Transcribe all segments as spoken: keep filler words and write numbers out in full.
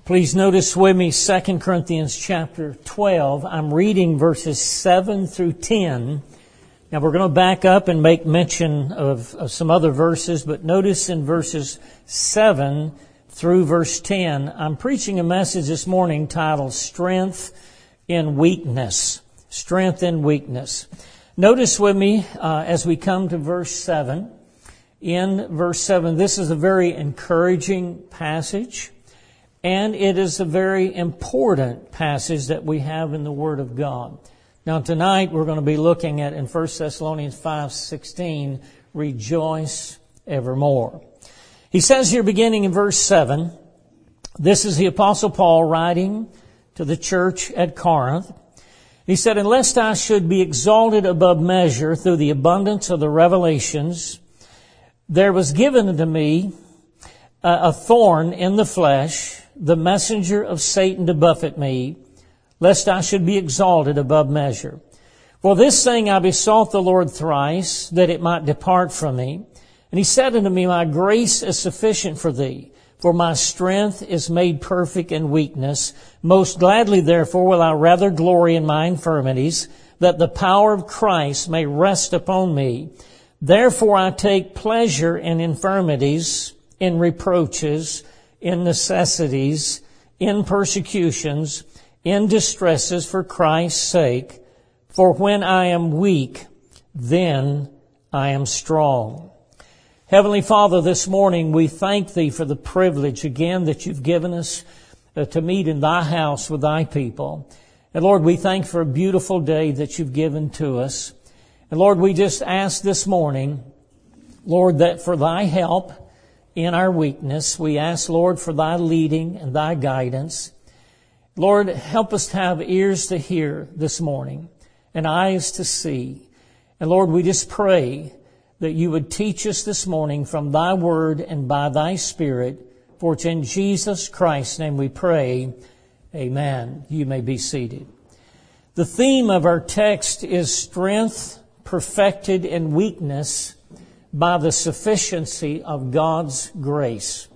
Please notice with me Second Corinthians chapter twelve. I'm reading verses seven through ten. Now we're going to back up and make mention of, of some other verses, but notice in verses seven through verse ten, I'm preaching a message this morning titled Strength in Weakness. Strength in Weakness. Notice with me uh, as we come to verse seven. In verse seven, this is a very encouraging passage. And it is a very important passage that we have in the Word of God. Now tonight we're going to be looking at in First Thessalonians five sixteen, rejoice evermore. He says here beginning in verse seven, this is the Apostle Paul writing to the church at Corinth. He said, "And lest I should be exalted above measure through the abundance of the revelations, there was given unto me a thorn in the flesh, the messenger of Satan to buffet me, lest I should be exalted above measure. For this thing I besought the Lord thrice, that it might depart from me. And he said unto me, My grace is sufficient for thee, for my strength is made perfect in weakness. Most gladly therefore will I rather glory in my infirmities, that the power of Christ may rest upon me. Therefore I take pleasure in infirmities, in reproaches, in necessities, in persecutions, in distresses for Christ's sake. For when I am weak, then I am strong." Heavenly Father, this morning we thank Thee for the privilege again that You've given us uh, to meet in Thy house with Thy people. And Lord, we thank for a beautiful day that You've given to us. And Lord, we just ask this morning, Lord, that for Thy help in our weakness, we ask, Lord, for Thy leading and Thy guidance. Lord, help us to have ears to hear this morning and eyes to see. And Lord, we just pray that You would teach us this morning from Thy Word and by Thy Spirit. For it's in Jesus Christ's name we pray. Amen. You may be seated. The theme of our text is strength perfected in weakness by the sufficiency of God's grace.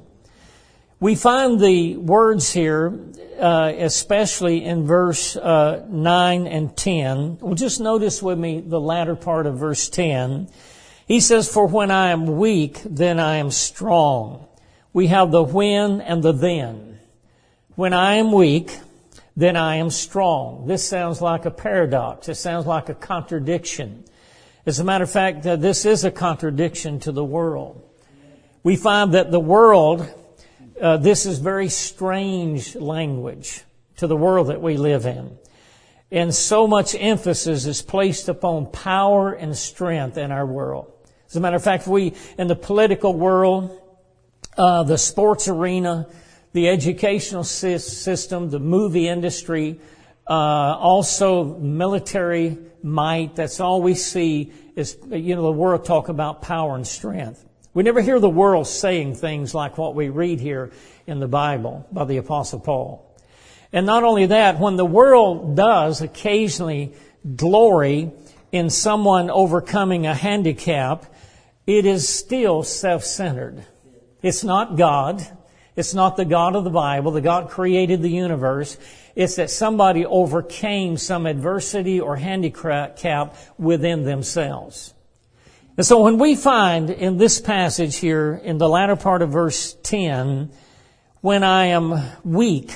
We find the words here, uh, especially in verse uh, nine and ten. Well, just notice with me the latter part of verse ten. He says, "For when I am weak, then I am strong." We have the when and the then. When I am weak, then I am strong. This sounds like a paradox. It sounds like a contradiction. As a matter of fact, uh, this is a contradiction to the world. We find that the world, uh, this is very strange language to the world that we live in. And so much emphasis is placed upon power and strength in our world. As a matter of fact, we, in the political world, uh, the sports arena, the educational system, the movie industry, uh, also military might, that's all we see is, you know, the world talk about power and strength. We never hear the world saying things like what we read here in the Bible by the Apostle Paul. And not only that, when the world does occasionally glory in someone overcoming a handicap, it is still self-centered. It's not God. It's not the God of the Bible. The God created the universe. It's that somebody overcame some adversity or handicap within themselves. And so when we find in this passage here, in the latter part of verse ten, when I am weak,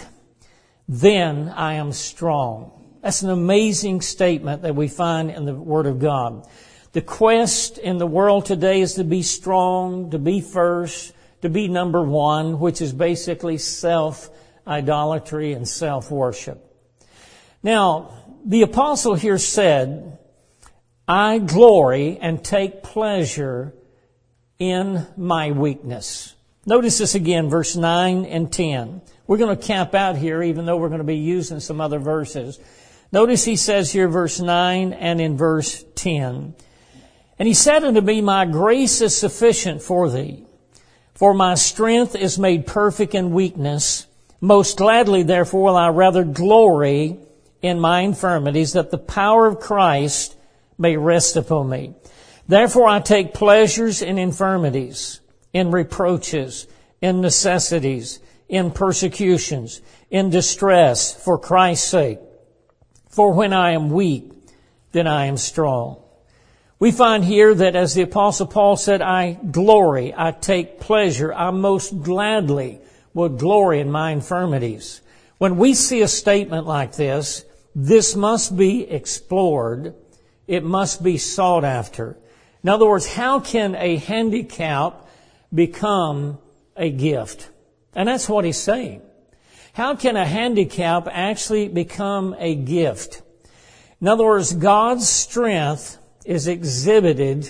then I am strong. That's an amazing statement that we find in the Word of God. The quest in the world today is to be strong, to be first, to be number one, which is basically self-idolatry and self-worship. Now, the apostle here said, I glory and take pleasure in my weakness. Notice this again, verse nine and ten. We're going to camp out here, even though we're going to be using some other verses. Notice he says here, verse nine and in verse ten. "And he said unto me, My grace is sufficient for thee, for my strength is made perfect in weakness. Most gladly, therefore, will I rather glory in my infirmities, that the power of Christ may rest upon me. Therefore, I take pleasures in infirmities, in reproaches, in necessities, in persecutions, in distress, for Christ's sake. For when I am weak, then I am strong. We find here that as the Apostle Paul said, I glory, I take pleasure, I most gladly will glory in my infirmities. When we see a statement like this, this must be explored. It must be sought after. In other words, how can a handicap become a gift? And that's what he's saying. How can a handicap actually become a gift? In other words, God's strength is exhibited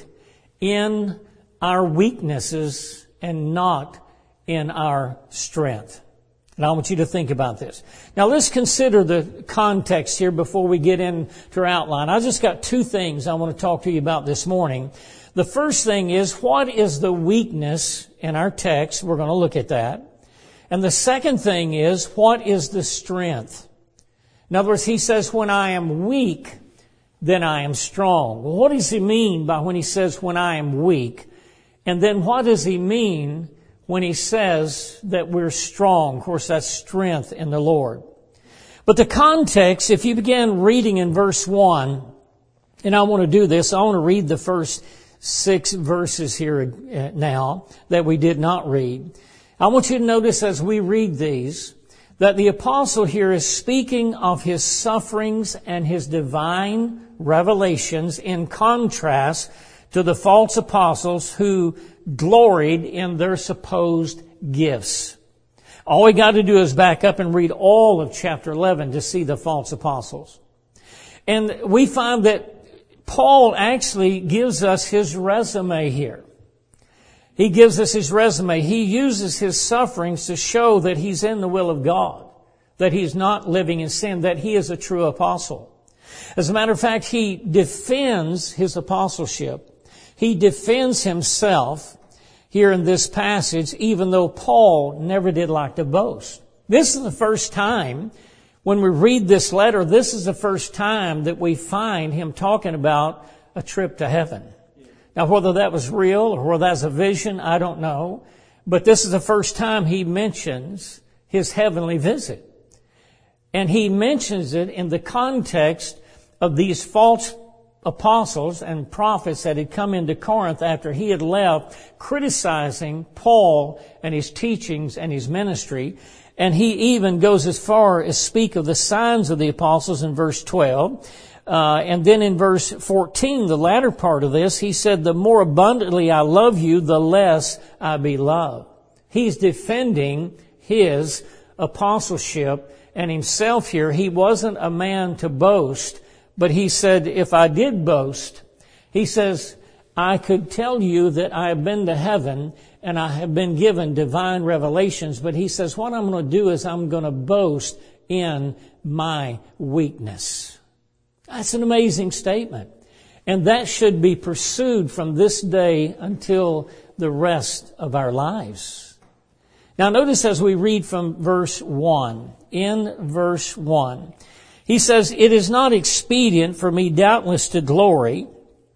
in our weaknesses and not in our strength. And I want you to think about this. Now let's consider the context here before we get into our outline. I just got two things I want to talk to you about this morning. The first thing is, what is the weakness in our text? We're going to look at that. And the second thing is, what is the strength? In other words, he says, when I am weak, then I am strong. Well, what does he mean by when he says, when I am weak? And then what does he mean when he says that we're strong? Of course, that's strength in the Lord. But the context, if you begin reading in verse one, and I want to do this, I want to read the first six verses here now that we did not read. I want you to notice as we read these, that the apostle here is speaking of his sufferings and his divine revelations in contrast to the false apostles who gloried in their supposed gifts. All we got to do is back up and read all of chapter eleven to see the false apostles. And we find that Paul actually gives us his resume here. He gives us his resume. He uses his sufferings to show that he's in the will of God, that he's not living in sin, that he is a true apostle. As a matter of fact, he defends his apostleship. He defends himself here in this passage, even though Paul never did like to boast. This is the first time when we read this letter, this is the first time that we find him talking about a trip to heaven. Now, whether that was real or whether that's a vision, I don't know. But this is the first time he mentions his heavenly visit. And he mentions it in the context of these false apostles and prophets that had come into Corinth after he had left, criticizing Paul and his teachings and his ministry. And he even goes as far as speak of the signs of the apostles in verse twelve. Uh, and then in verse fourteen, the latter part of this, he said, the more abundantly I love you, the less I be loved. He's defending his apostleship and himself here. He wasn't a man to boast, but he said, if I did boast, he says, I could tell you that I have been to heaven and I have been given divine revelations. But he says, what I'm going to do is I'm going to boast in my weakness. That's an amazing statement. And that should be pursued from this day until the rest of our lives. Now notice as we read from verse one, in verse one, he says, it is not expedient for me doubtless to glory.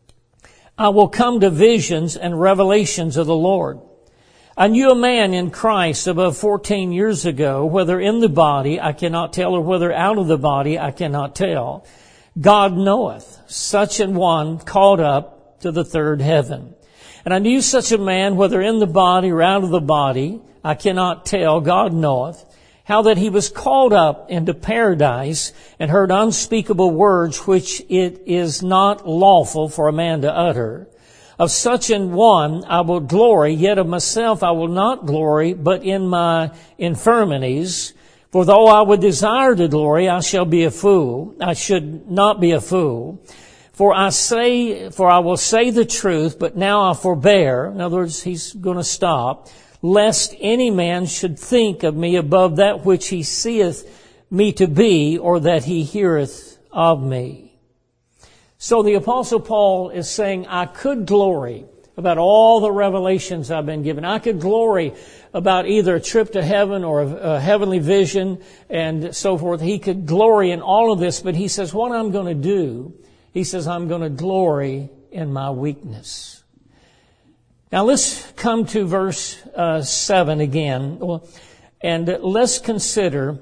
I will come to visions and revelations of the Lord. I knew a man in Christ above fourteen years ago, whether in the body I cannot tell, or whether out of the body I cannot tell. God knoweth, such an one called up to the third heaven. And I knew such a man, whether in the body or out of the body, I cannot tell, God knoweth, how that he was called up into paradise and heard unspeakable words which it is not lawful for a man to utter. Of such an one I will glory, yet of myself I will not glory, but in my infirmities. For though I would desire to glory, I shall be a fool. I should not be a fool. For I say, for I will say the truth, but now I forbear. In other words, he's going to stop. Lest any man should think of me above that which he seeth me to be, or that he heareth of me. So the Apostle Paul is saying, I could glory about all the revelations I've been given. I could glory about either a trip to heaven or a, a heavenly vision and so forth. He could glory in all of this, but he says, what I'm going to do, he says, I'm going to glory in my weakness. Now let's come to verse uh, seven again. Well, And let's consider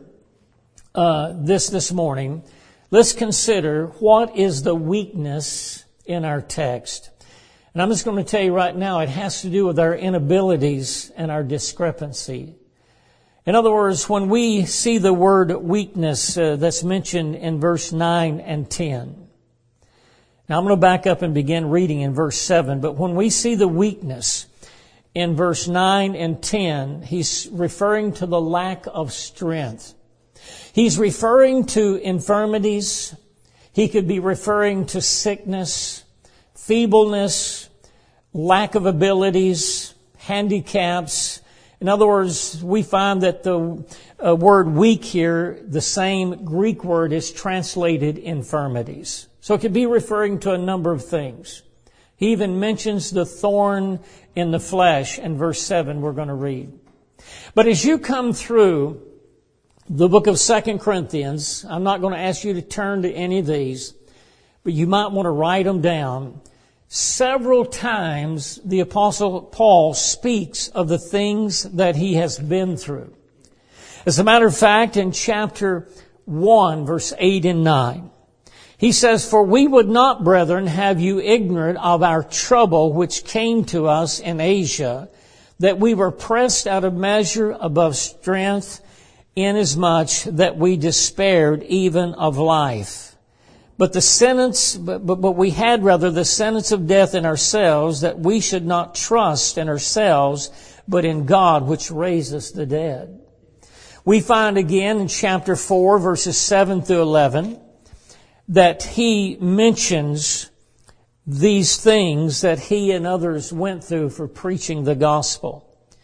uh, this this morning. Let's consider what is the weakness in our text. And I'm just going to tell you right now, it has to do with our inabilities and our discrepancy. In other words, when we see the word weakness uh, that's mentioned in verse nine and ten. Now I'm going to back up and begin reading in verse seven. But when we see the weakness in verse nine and ten, he's referring to the lack of strength. He's referring to infirmities. He could be referring to sickness, feebleness, lack of abilities, handicaps. In other words, we find that the uh, word weak here, the same Greek word is translated infirmities. So it could be referring to a number of things. He even mentions the thorn in the flesh in verse seven we're going to read. But as you come through the book of Second Corinthians, I'm not going to ask you to turn to any of these, but you might want to write them down. Several times the Apostle Paul speaks of the things that he has been through. As a matter of fact, in chapter one, verse eight and nine, he says, "For we would not, brethren, have you ignorant of our trouble which came to us in Asia, that we were pressed out of measure above strength, inasmuch that we despaired even of life. But the sentence, but, but, but we had rather the sentence of death in ourselves, that we should not trust in ourselves, but in God which raiseth the dead." We find again in chapter four, verses seven through eleven, that he mentions these things that he and others went through for preaching the gospel.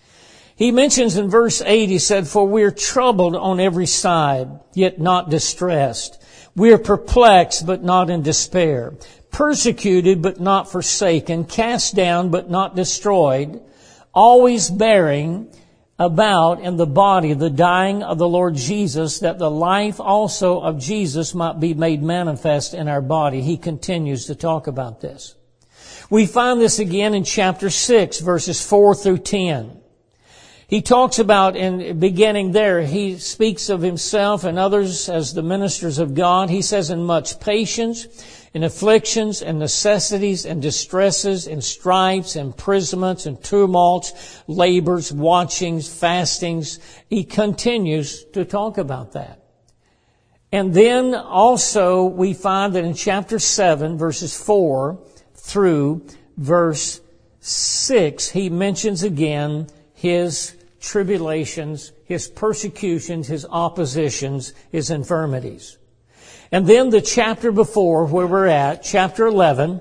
He mentions in verse eight, he said, "For we are troubled on every side, yet not distressed. We are perplexed, but not in despair. Persecuted, but not forsaken. Cast down, but not destroyed. Always bearing about in the body the dying of the Lord Jesus, that the life also of Jesus might be made manifest in our body." He continues to talk about this. We find this again in chapter six, verses four through ten. He talks about, in beginning there, he speaks of himself and others as the ministers of God. He says, "In much patience, in afflictions, and necessities, and distresses, and stripes, imprisonments, and tumults, labors, watchings, fastings." He continues to talk about that. And then also we find that in chapter seven, verses four through verse six, he mentions again his tribulations, his persecutions, his oppositions, his infirmities. And then the chapter before where we're at, chapter eleven,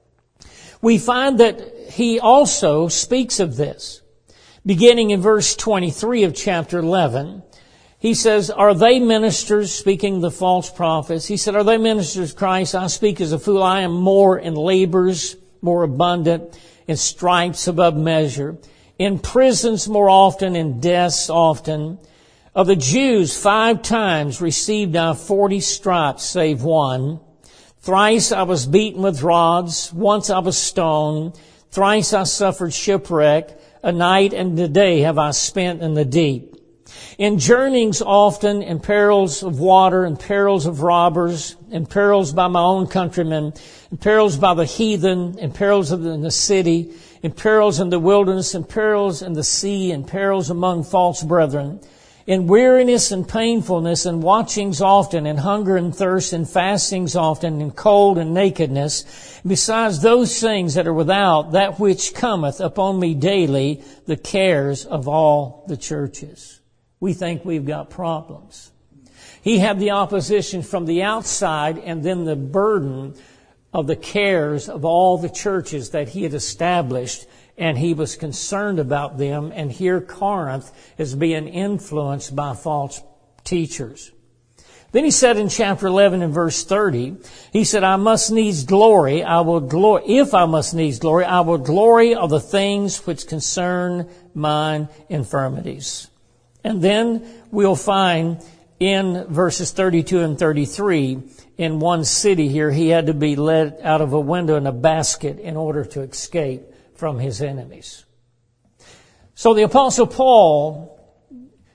we find that he also speaks of this. Beginning in verse twenty-three of chapter eleven, he says, "Are they ministers," speaking of the false prophets, he said, "Are they ministers of Christ? I speak as a fool. I am more in labors, more abundant, in stripes above measure, in prisons more often, in deaths often. Of the Jews five times received I forty stripes, save one. Thrice I was beaten with rods. Once I was stoned. Thrice I suffered shipwreck. A night and a day have I spent in the deep. In journeyings often, in perils of water, in perils of robbers, in perils by my own countrymen, in perils by the heathen, in perils of the, in the city, in perils in the wilderness, in perils in the sea, in perils among false brethren, in weariness and painfulness, and watchings often, in hunger and thirst, and fastings often, in cold and nakedness. Besides those things that are without, that which cometh upon me daily, the cares of all the churches." We think we've got problems. He had the opposition from the outside, and then the burden of the cares of all the churches that he had established, and he was concerned about them. And here Corinth is being influenced by false teachers. Then he said in chapter eleven and verse thirty, he said, "I must needs glory, I will glory, if I must needs glory, I will glory of the things which concern mine infirmities." And then we'll find in verses thirty-two and thirty-three, in one city here, he had to be led out of a window in a basket in order to escape from his enemies. So the Apostle Paul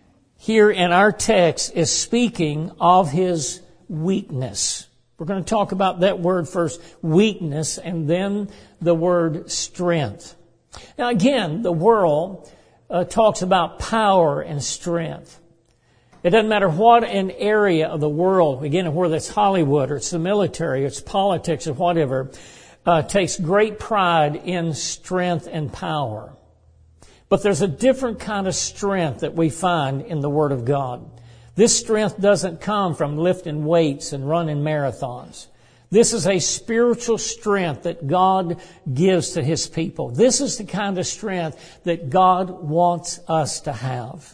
here in our text is speaking of his weakness. We're going to talk about that word first, weakness, and then the word strength. Now again, the world uh, talks about power and strength. It doesn't matter what an area of the world, again, whether it's Hollywood or it's the military, or it's politics or whatever, uh, takes great pride in strength and power. But there's a different kind of strength that we find in the Word of God. This strength doesn't come from lifting weights and running marathons. This is a spiritual strength that God gives to His people. This is the kind of strength that God wants us to have.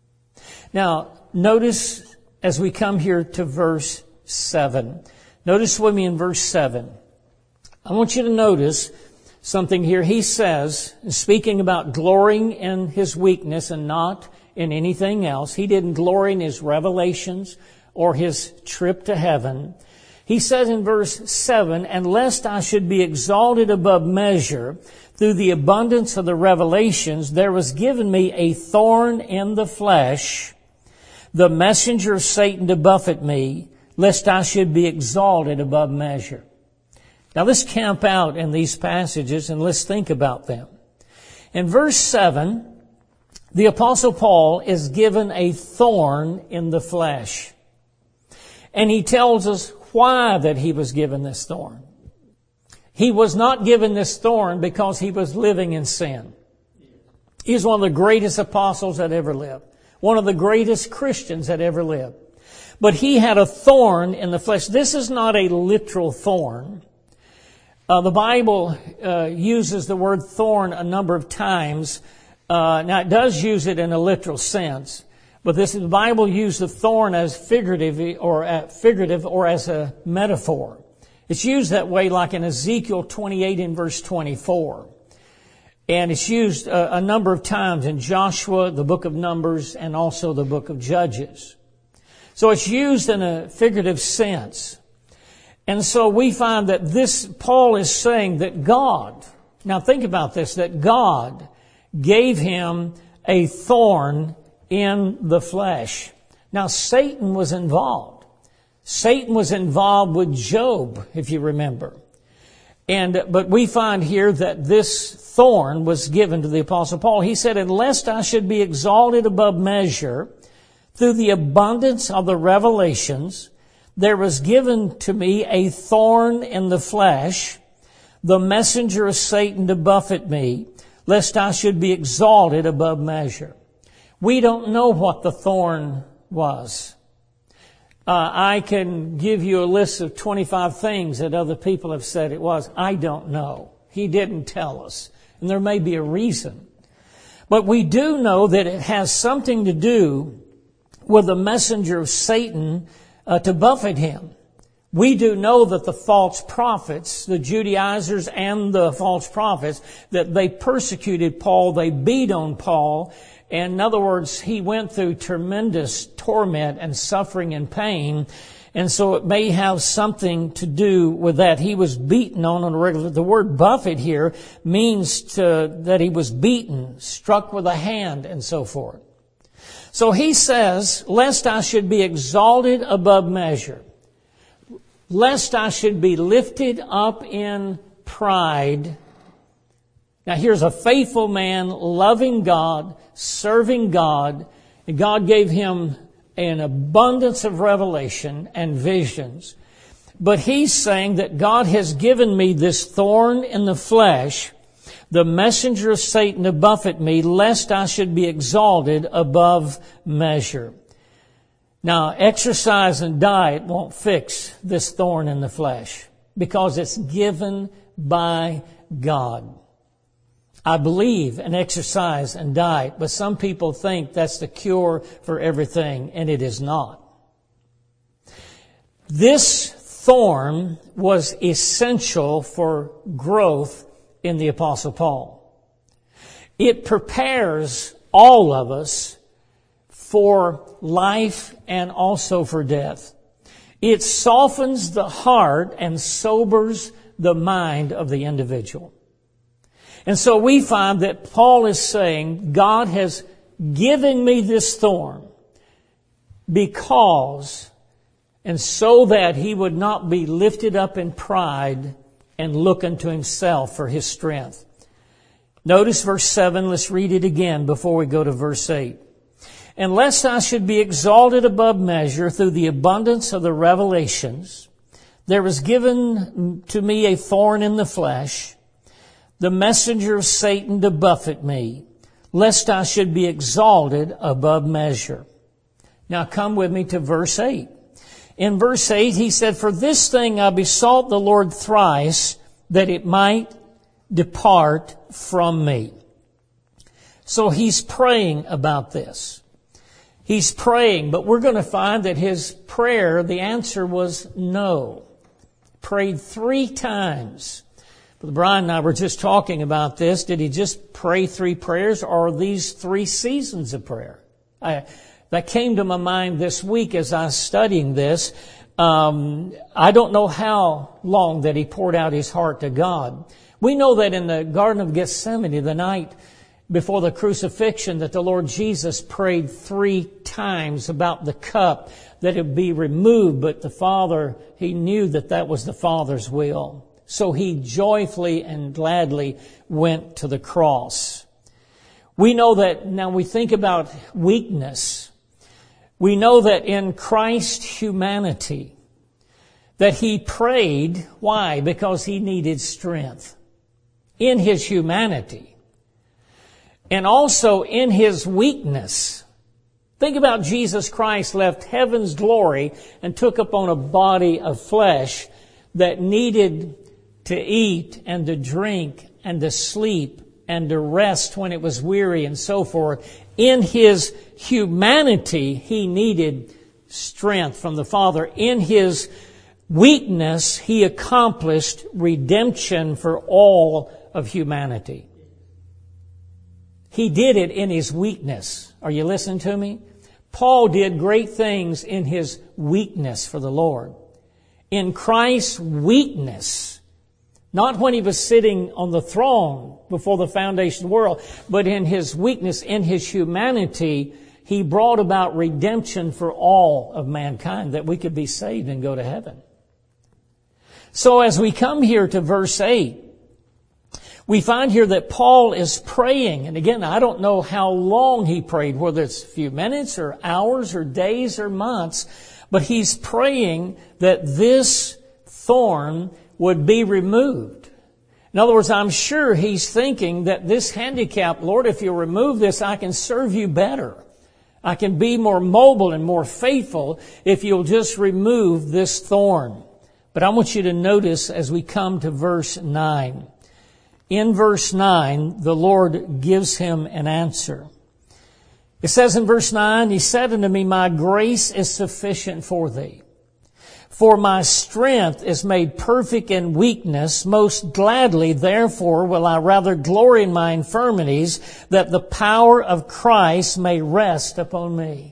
Now, notice as we come here to verse seven. Notice with me in verse seven. I want you to notice something here. He says, speaking about glorying in his weakness and not in anything else. He didn't glory in his revelations or his trip to heaven. He says in verse seven, "And lest I should be exalted above measure through the abundance of the revelations, there was given me a thorn in the flesh, the messenger of Satan to buffet me, lest I should be exalted above measure." Now let's camp out in these passages and let's think about them. In verse seven, the Apostle Paul is given a thorn in the flesh. And he tells us why that he was given this thorn. He was not given this thorn because he was living in sin. He's one of the greatest apostles that ever lived. One of the greatest Christians that ever lived. But he had a thorn in the flesh. This is not a literal thorn. Uh, the Bible uh, uses the word thorn a number of times. Uh, now it does use it in a literal sense, but this the Bible used the thorn as figurative or uh, figurative or as a metaphor. It's used that way, like in Ezekiel twenty-eight in verse twenty-four, and it's used a, a number of times in Joshua, the book of Numbers, and also the book of Judges. So it's used in a figurative sense. And so we find that this, Paul is saying that God, now think about this, that God gave him a thorn in the flesh. Now Satan was involved. Satan was involved with Job, if you remember. And, but we find here that this thorn was given to the Apostle Paul. He said, "And lest I should be exalted above measure through the abundance of the revelations, there was given to me a thorn in the flesh, the messenger of Satan to buffet me, lest I should be exalted above measure." We don't know what the thorn was. Uh, I can give you a list of twenty-five things that other people have said it was. I don't know. He didn't tell us. And there may be a reason. But we do know that it has something to do with the messenger of Satan Uh, to buffet him. We do know that the false prophets, the Judaizers and the false prophets, that they persecuted Paul, they beat on Paul, and in other words, he went through tremendous torment and suffering and pain, and so it may have something to do with that. He was beaten on on a regular. The word buffet here means to, that he was beaten, struck with a hand, and so forth. So he says, lest I should be exalted above measure, lest I should be lifted up in pride. Now here's a faithful man, loving God, serving God, and God gave him an abundance of revelation and visions. But he's saying that God has given me this thorn in the flesh, the messenger of Satan to buffet me, lest I should be exalted above measure. Now, exercise and diet won't fix this thorn in the flesh because it's given by God. I believe in exercise and diet, but some people think that's the cure for everything, and it is not. This thorn was essential for growth in the Apostle Paul. It prepares all of us for life and also for death. It softens the heart and sobers the mind of the individual. And so we find that Paul is saying, God has given me this thorn. because, and so that he would not be lifted up in pride and look unto himself for his strength. Notice verse seven. Let's read it again before we go to verse eight. And lest I should be exalted above measure through the abundance of the revelations, there was given to me a thorn in the flesh, the messenger of Satan to buffet me, lest I should be exalted above measure. Now come with me to verse eight. In verse eight, he said, For this thing I besought the Lord thrice, that it might depart from me. So he's praying about this. He's praying, but we're going to find that his prayer, the answer was no. Prayed three times. Brother Brian and I were just talking about this. Did he just pray three prayers, or are these three seasons of prayer? I, that came to my mind this week as I was studying this. Um, I don't know how long that he poured out his heart to God. We know that in the Garden of Gethsemane, the night before the crucifixion, that the Lord Jesus prayed three times about the cup, that it be removed, but the Father, he knew that that was the Father's will. So he joyfully and gladly went to the cross. We know that, now we think about weakness. We know that in Christ's humanity, that he prayed. Why? Because he needed strength. In his humanity. And also in his weakness. Think about Jesus Christ left heaven's glory and took upon a body of flesh that needed to eat and to drink and to sleep and to rest when it was weary and so forth. In his humanity, he needed strength from the Father. In his weakness, he accomplished redemption for all of humanity. He did it in his weakness. Are you listening to me? Paul did great things in his weakness for the Lord. In Christ's weakness, not when he was sitting on the throne before the foundation of the world, but in his weakness, in his humanity, he brought about redemption for all of mankind, that we could be saved and go to heaven. So as we come here to verse eight, we find here that Paul is praying. And again, I don't know how long he prayed, whether it's a few minutes or hours or days or months, but he's praying that this thorn would be removed. In other words, I'm sure he's thinking that this handicap, Lord, if you remove this, I can serve you better. I can be more mobile and more faithful if you'll just remove this thorn. But I want you to notice as we come to verse nine. In verse nine, the Lord gives him an answer. It says in verse nine, He said unto me, My grace is sufficient for thee. For my strength is made perfect in weakness. Most gladly, therefore, will I rather glory in my infirmities, that the power of Christ may rest upon me.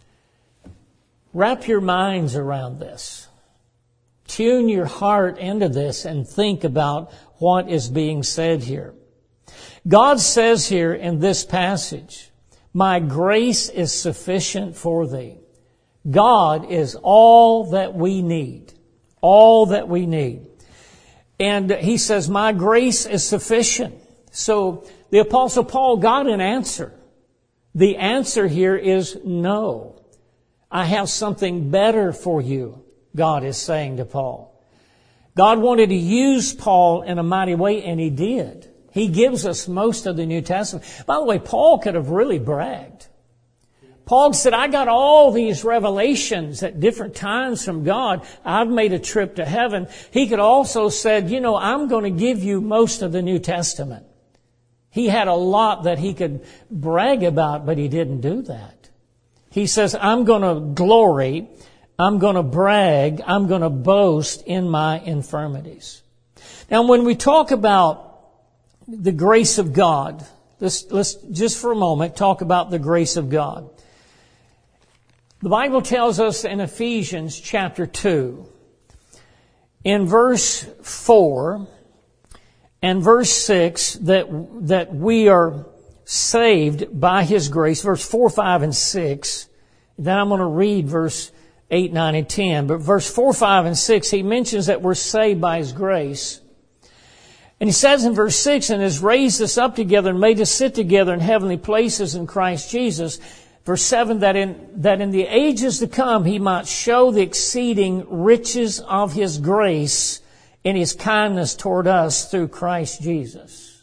Wrap your minds around this. Tune your heart into this and think about what is being said here. God says here in this passage, My grace is sufficient for thee. God is all that we need. All that we need. And he says, My grace is sufficient. So the Apostle Paul got an answer. The answer here is no. I have something better for you, God is saying to Paul. God wanted to use Paul in a mighty way, and He did. He gives us most of the New Testament. By the way, Paul could have really bragged. Paul said, I got all these revelations at different times from God. I've made a trip to heaven. He could also said, you know, I'm going to give you most of the New Testament. He had a lot that he could brag about, but he didn't do that. He says, I'm going to glory, I'm going to brag, I'm going to boast in my infirmities. Now, when we talk about the grace of God, let's, let's just for a moment talk about the grace of God. The Bible tells us in Ephesians chapter two, in verse four and verse six, that, that we are saved by His grace. Verse four, five, and six Then I'm going to read verse eight, nine, and ten. But verse four, five, and six, he mentions that we're saved by His grace. And he says in verse six, and has raised us up together and made us sit together in heavenly places in Christ Jesus. Verse seven, that in, that in the ages to come He might show the exceeding riches of His grace in His kindness toward us through Christ Jesus.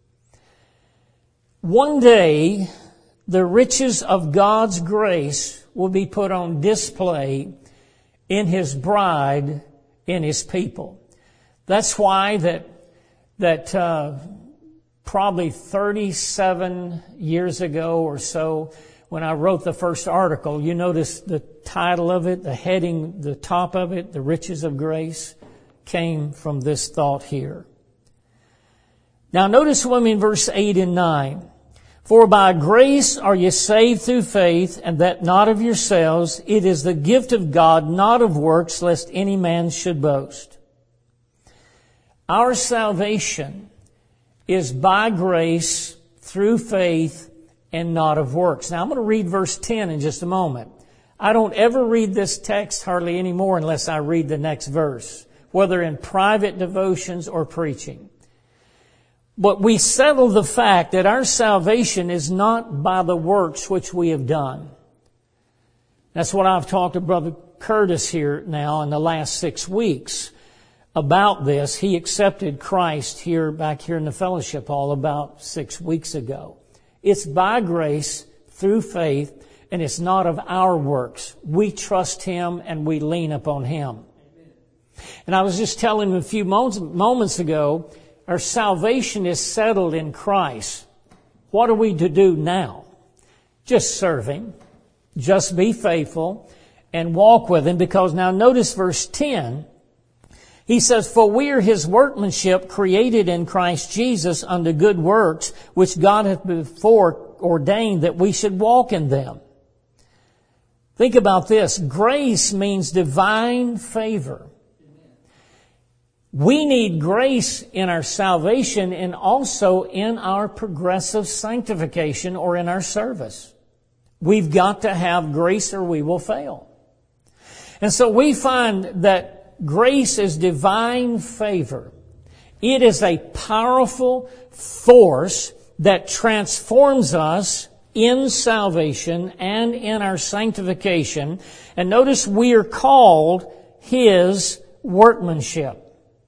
One day, the riches of God's grace will be put on display in His bride, in His people. That's why that that uh, probably thirty-seven years ago or so, when I wrote the first article, you notice the title of it, the heading, the top of it, the riches of grace, came from this thought here. Now notice with me in verse eight and nine. For by grace are ye saved through faith, and that not of yourselves. It is the gift of God, not of works, lest any man should boast. Our salvation is by grace through faith and not of works. Now I'm going to read verse ten in just a moment. I don't ever read this text hardly anymore unless I read the next verse, whether in private devotions or preaching. But we settle the fact that our salvation is not by the works which we have done. That's what I've talked to Brother Curtis here now in the last six weeks about this. He accepted Christ here, back here in the fellowship hall about six weeks ago. It's by grace through faith, and it's not of our works. We trust Him and we lean upon Him. And I was just telling him a few moments ago, our salvation is settled in Christ. What are we to do now? Just serve Him. Just be faithful and walk with Him. Because now notice verse ten. He says, for we are His workmanship, created in Christ Jesus unto good works, which God hath before ordained that we should walk in them. Think about this. Grace means divine favor. We need grace in our salvation and also in our progressive sanctification or in our service. We've got to have grace or we will fail. And so we find that grace is divine favor. It is a powerful force that transforms us in salvation and in our sanctification. And notice we are called His workmanship.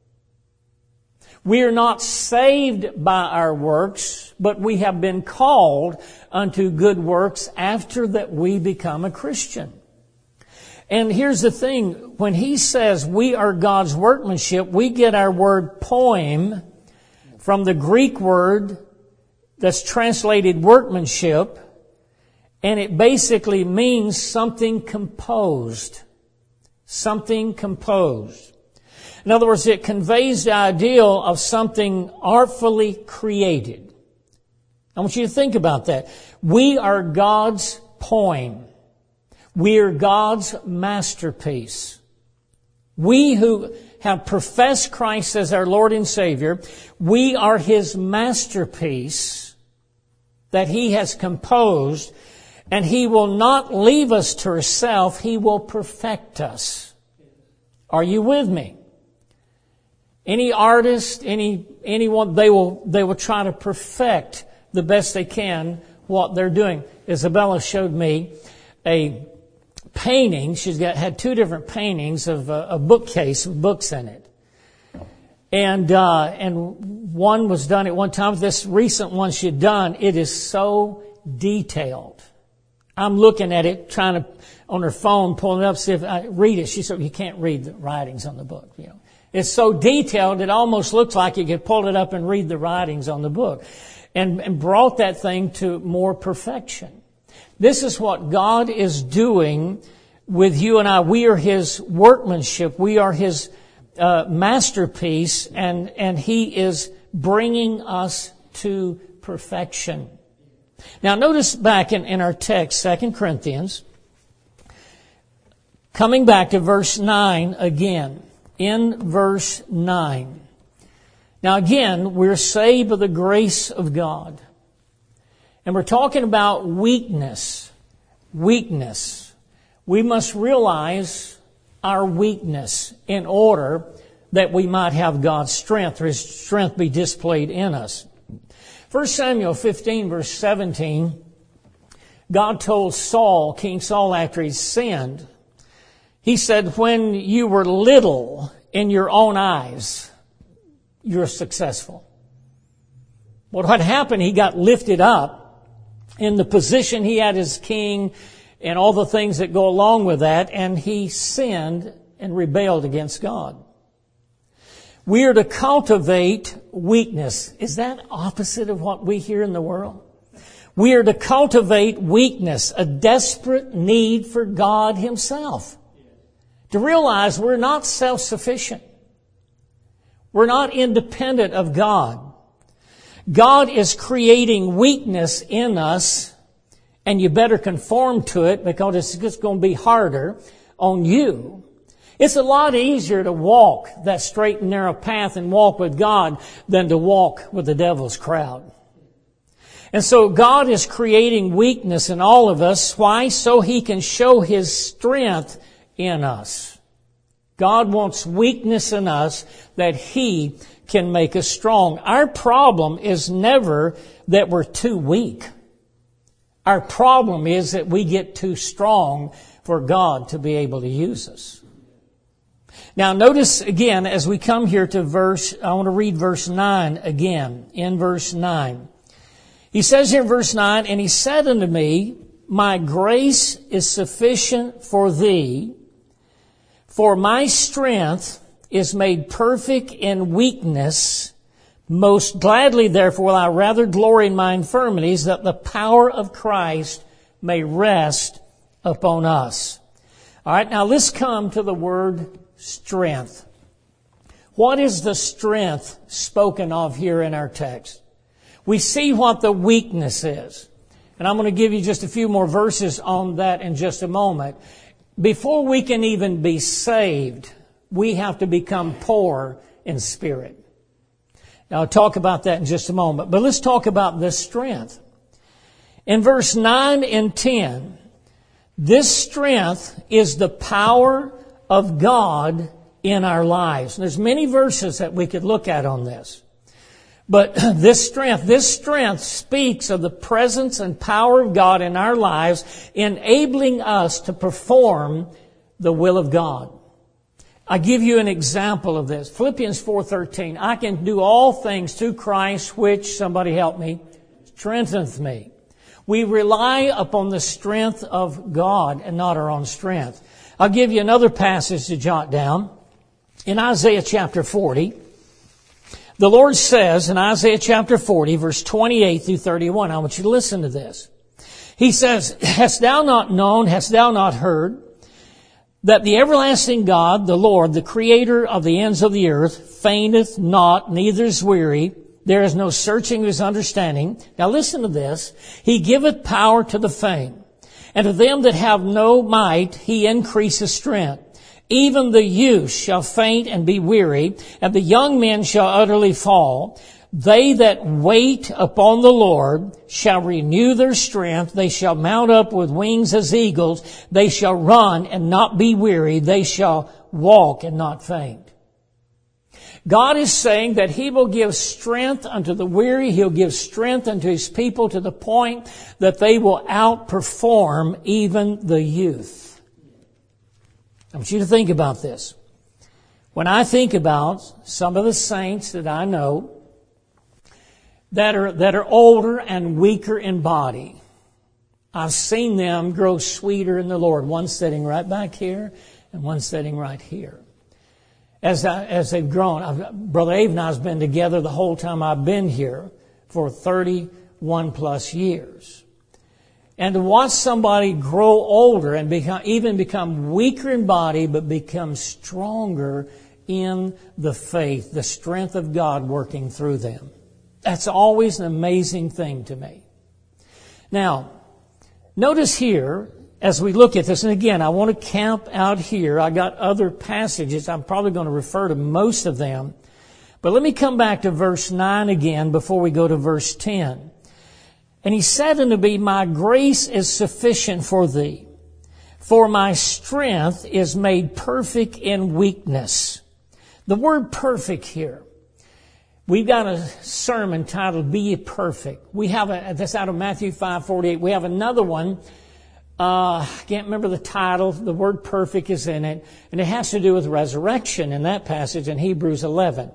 We are not saved by our works, but we have been called unto good works after that we become a Christian. And here's the thing, when he says we are God's workmanship, we get our word poem from the Greek word that's translated workmanship, and it basically means something composed. Something composed. In other words, it conveys the ideal of something artfully created. I want you to think about that. We are God's poem. We are God's masterpiece. We who have professed Christ as our Lord and Savior, we are His masterpiece that He has composed, and He will not leave us to ourselves. He will perfect us. Are you with me? Any artist, any anyone, they will they will try to perfect the best they can what they're doing. Isabella showed me a painting. She's got had two different paintings of a, a bookcase with books in it, and uh, and one was done at one time. This recent one she'd done, it is so detailed. I'm looking at it, trying to on her phone, pulling it up, see if I read it. She said, "You can't read the writings on the book, you know." It's so detailed, it almost looks like you could pull it up and read the writings on the book. And, and brought that thing to more perfection. This is what God is doing with you and I. We are His workmanship. We are His uh, masterpiece, and, and He is bringing us to perfection. Now notice back in, in our text, Second Corinthians, coming back to verse nine again. In verse nine. Now again, we're saved by the grace of God. And we're talking about weakness. Weakness. we must realize our weakness in order that we might have God's strength, or His strength be displayed in us. First Samuel fifteen, verse seventeen, God told Saul, King Saul, after he sinned, He said, when you were little in your own eyes, you're successful. What had happened, he got lifted up in the position he had as king and all the things that go along with that, and he sinned and rebelled against God. We are to cultivate weakness. Is that opposite of what we hear in the world? We are to cultivate weakness, a desperate need for God Himself. To realize we're not self-sufficient. We're not independent of God. God is creating weakness in us, and you better conform to it because it's just going to be harder on you. It's a lot easier to walk that straight and narrow path and walk with God than to walk with the devil's crowd. And so God is creating weakness in all of us. Why? So He can show His strength in us. God wants weakness in us that He can make us strong. Our problem is never that we're too weak. Our problem is that we get too strong for God to be able to use us. Now notice again, as we come here to verse, I want to read verse nine again. In verse nine. He says here in verse nine, and He said unto me, my grace is sufficient for thee, for my strength is made perfect in weakness. Most gladly, therefore, will I rather glory in my infirmities, that the power of Christ may rest upon us. All right, now let's come to the word strength. What is the strength spoken of here in our text? We see what the weakness is. And I'm going to give you just a few more verses on that in just a moment. Before we can even be saved, we have to become poor in spirit. Now I'll talk about that in just a moment. But let's talk about this strength. In verse nine and ten, this strength is the power of God in our lives. And there's many verses that we could look at on this. But this strength, this strength speaks of the presence and power of God in our lives, enabling us to perform the will of God. I give you an example of this. Philippians four thirteen. I can do all things through Christ, which, somebody help me, strengtheneth me. We rely upon the strength of God and not our own strength. I'll give you another passage to jot down. In Isaiah chapter forty, the Lord says in Isaiah chapter forty, verse twenty-eight through thirty-one, I want you to listen to this. He says, hast thou not known, hast thou not heard, that the everlasting God, the Lord, the creator of the ends of the earth, fainteth not, neither is weary. There is no searching of His understanding. Now listen to this. He giveth power to the faint, and to them that have no might He increaseth strength. Even the youth shall faint and be weary, and the young men shall utterly fall. They that wait upon the Lord shall renew their strength. They shall mount up with wings as eagles. They shall run and not be weary. They shall walk and not faint. God is saying that He will give strength unto the weary. He'll give strength unto His people to the point that they will outperform even the youth. I want you to think about this. When I think about some of the saints that I know that are, that are older and weaker in body, I've seen them grow sweeter in the Lord. One sitting right back here and one sitting right here. As I, as they've grown, I've, Brother Abe and I have been together the whole time I've been here for thirty-one plus years. And to watch somebody grow older and become, even become weaker in body, but become stronger in the faith, the strength of God working through them. That's always an amazing thing to me. Now, notice here, as we look at this, and again, I want to camp out here. I got other passages. I'm probably going to refer to most of them. But let me come back to verse nine again before we go to verse ten. And He said unto me, my grace is sufficient for thee, For my strength is made perfect in weakness. The word perfect here. We've got a sermon titled, Be Ye Perfect. We have a, that's out of Matthew five forty-eight. We have another one. Uh, I can't remember the title. The word perfect is in it. And it has to do with resurrection in that passage in Hebrews eleven.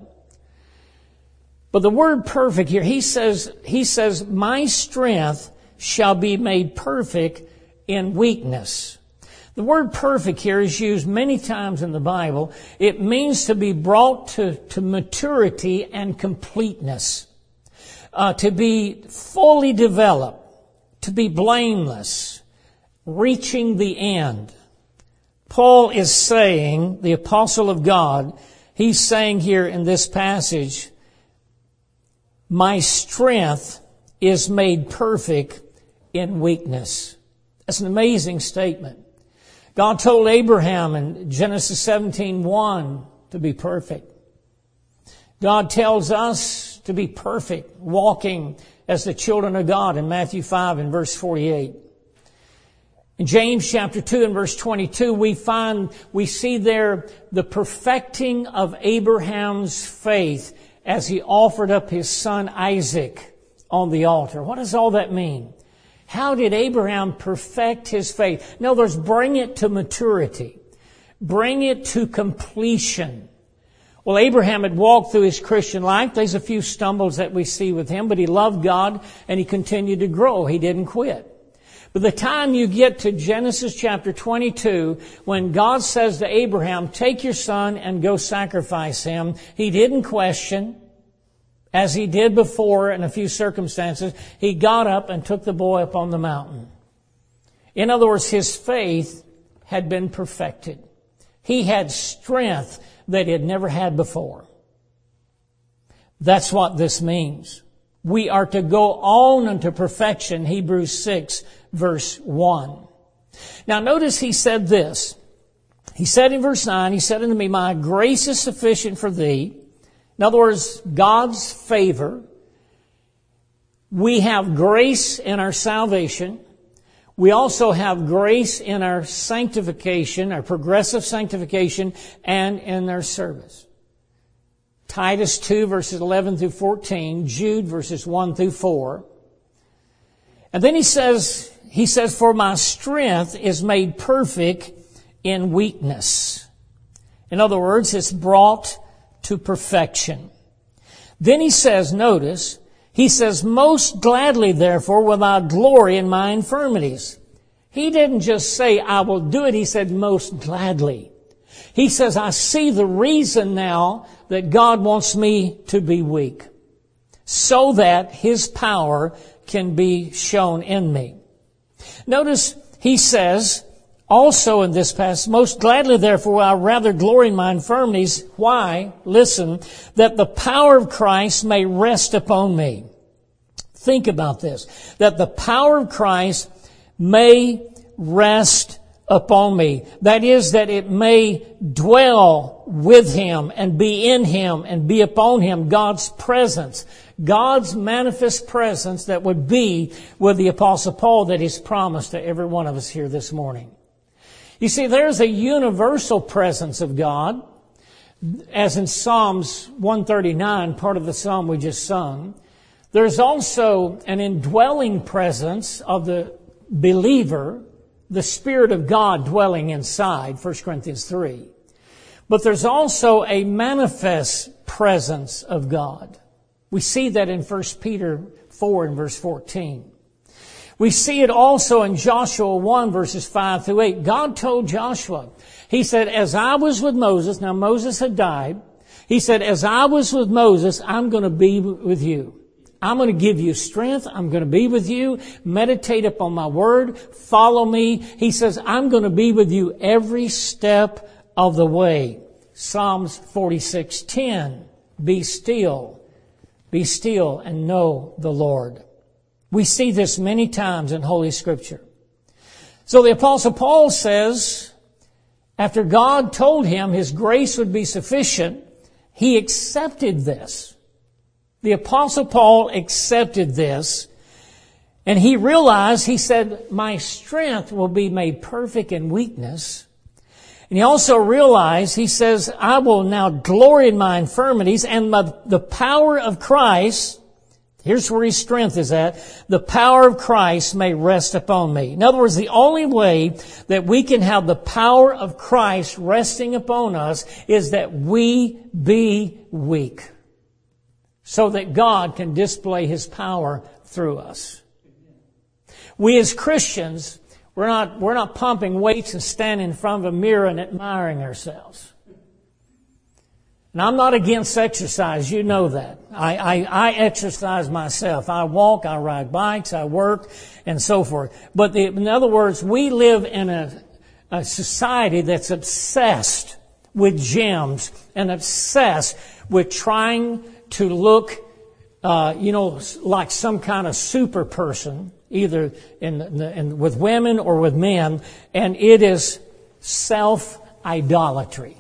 But the word perfect here, he says, he says, my strength shall be made perfect in weakness. The word perfect here is used many times in the Bible. It means to be brought to, to maturity and completeness. Uh, to be fully developed. To be blameless. Reaching the end. Paul is saying, the apostle of God, he's saying here in this passage, my strength is made perfect in weakness. That's an amazing statement. God told Abraham in Genesis seventeen one to be perfect. God tells us to be perfect, walking as the children of God in Matthew five and verse forty-eight. In James chapter two and verse twenty-two, we find, we see there the perfecting of Abraham's faith as he offered up his son Isaac on the altar. What does all that mean? How did Abraham perfect his faith? In other words, bring it to maturity. Bring it to completion. Well, Abraham had walked through his Christian life. There's a few stumbles that we see with him, but he loved God and he continued to grow. He didn't quit. By the time you get to Genesis chapter twenty-two, when God says to Abraham, take your son and go sacrifice him, he didn't question, as he did before in a few circumstances. He got up and took the boy up on the mountain. In other words, his faith had been perfected. He had strength that he had never had before. That's what this means. We are to go on unto perfection, Hebrews six, verse one. Now notice he said this. He said in verse nine, he said unto me, my grace is sufficient for thee. In other words, God's favor. We have grace in our salvation. We also have grace in our sanctification, our progressive sanctification, and in our service. Titus two, verses eleven through fourteen, Jude, verses one through four. And then he says, he says, for my strength is made perfect in weakness. In other words, it's brought to perfection. Then he says, notice, he says, most gladly, therefore, will I glory in my infirmities. He didn't just say, I will do it. He said, most gladly. He says, I see the reason now that God wants me to be weak, so that His power can be shown in me. Notice he says, also in this passage, most gladly therefore I rather glory in my infirmities. Why? Listen, that the power of Christ may rest upon me. Think about this. That the power of Christ may rest upon me. That is, that it may dwell with Him and be in Him and be upon Him. God's presence. God's manifest presence that would be with the Apostle Paul that He's promised to every one of us here this morning. You see, there's a universal presence of God, as in Psalms one thirty-nine, part of the psalm we just sung. There's also an indwelling presence of the believer, the Spirit of God dwelling inside, First Corinthians three. But there's also a manifest presence of God. We see that in First Peter four and verse fourteen. We see it also in Joshua one, verses five through eight. God told Joshua, He said, as I was with Moses, now Moses had died, He said, as I was with Moses, I'm going to be with you. I'm going to give you strength. I'm going to be with you. Meditate upon my word. Follow me. He says, I'm going to be with you every step of the way. Psalms forty-six ten. Be still. Be still and know the Lord. We see this many times in Holy Scripture. So the Apostle Paul says, after God told him His grace would be sufficient, he accepted this. The Apostle Paul accepted this, And he realized, he said, my strength will be made perfect in weakness. And he also realized, he says, I will now glory in my infirmities, and my, the power of Christ, here's where his strength is at, the power of Christ may rest upon me. In other words, the only way that we can have the power of Christ resting upon us is that we be weak, so that God can display his power through us. We as Christians, we're not, we're not pumping weights and standing in front of a mirror and admiring ourselves. And I'm not against exercise, you know that. I, I, I exercise myself. I walk, I ride bikes, I work, and so forth. But the, in other words, we live in a, a society that's obsessed with gyms and obsessed with trying to look, uh, you know, like some kind of super person, either in, in with women or with men, and it is self-idolatry.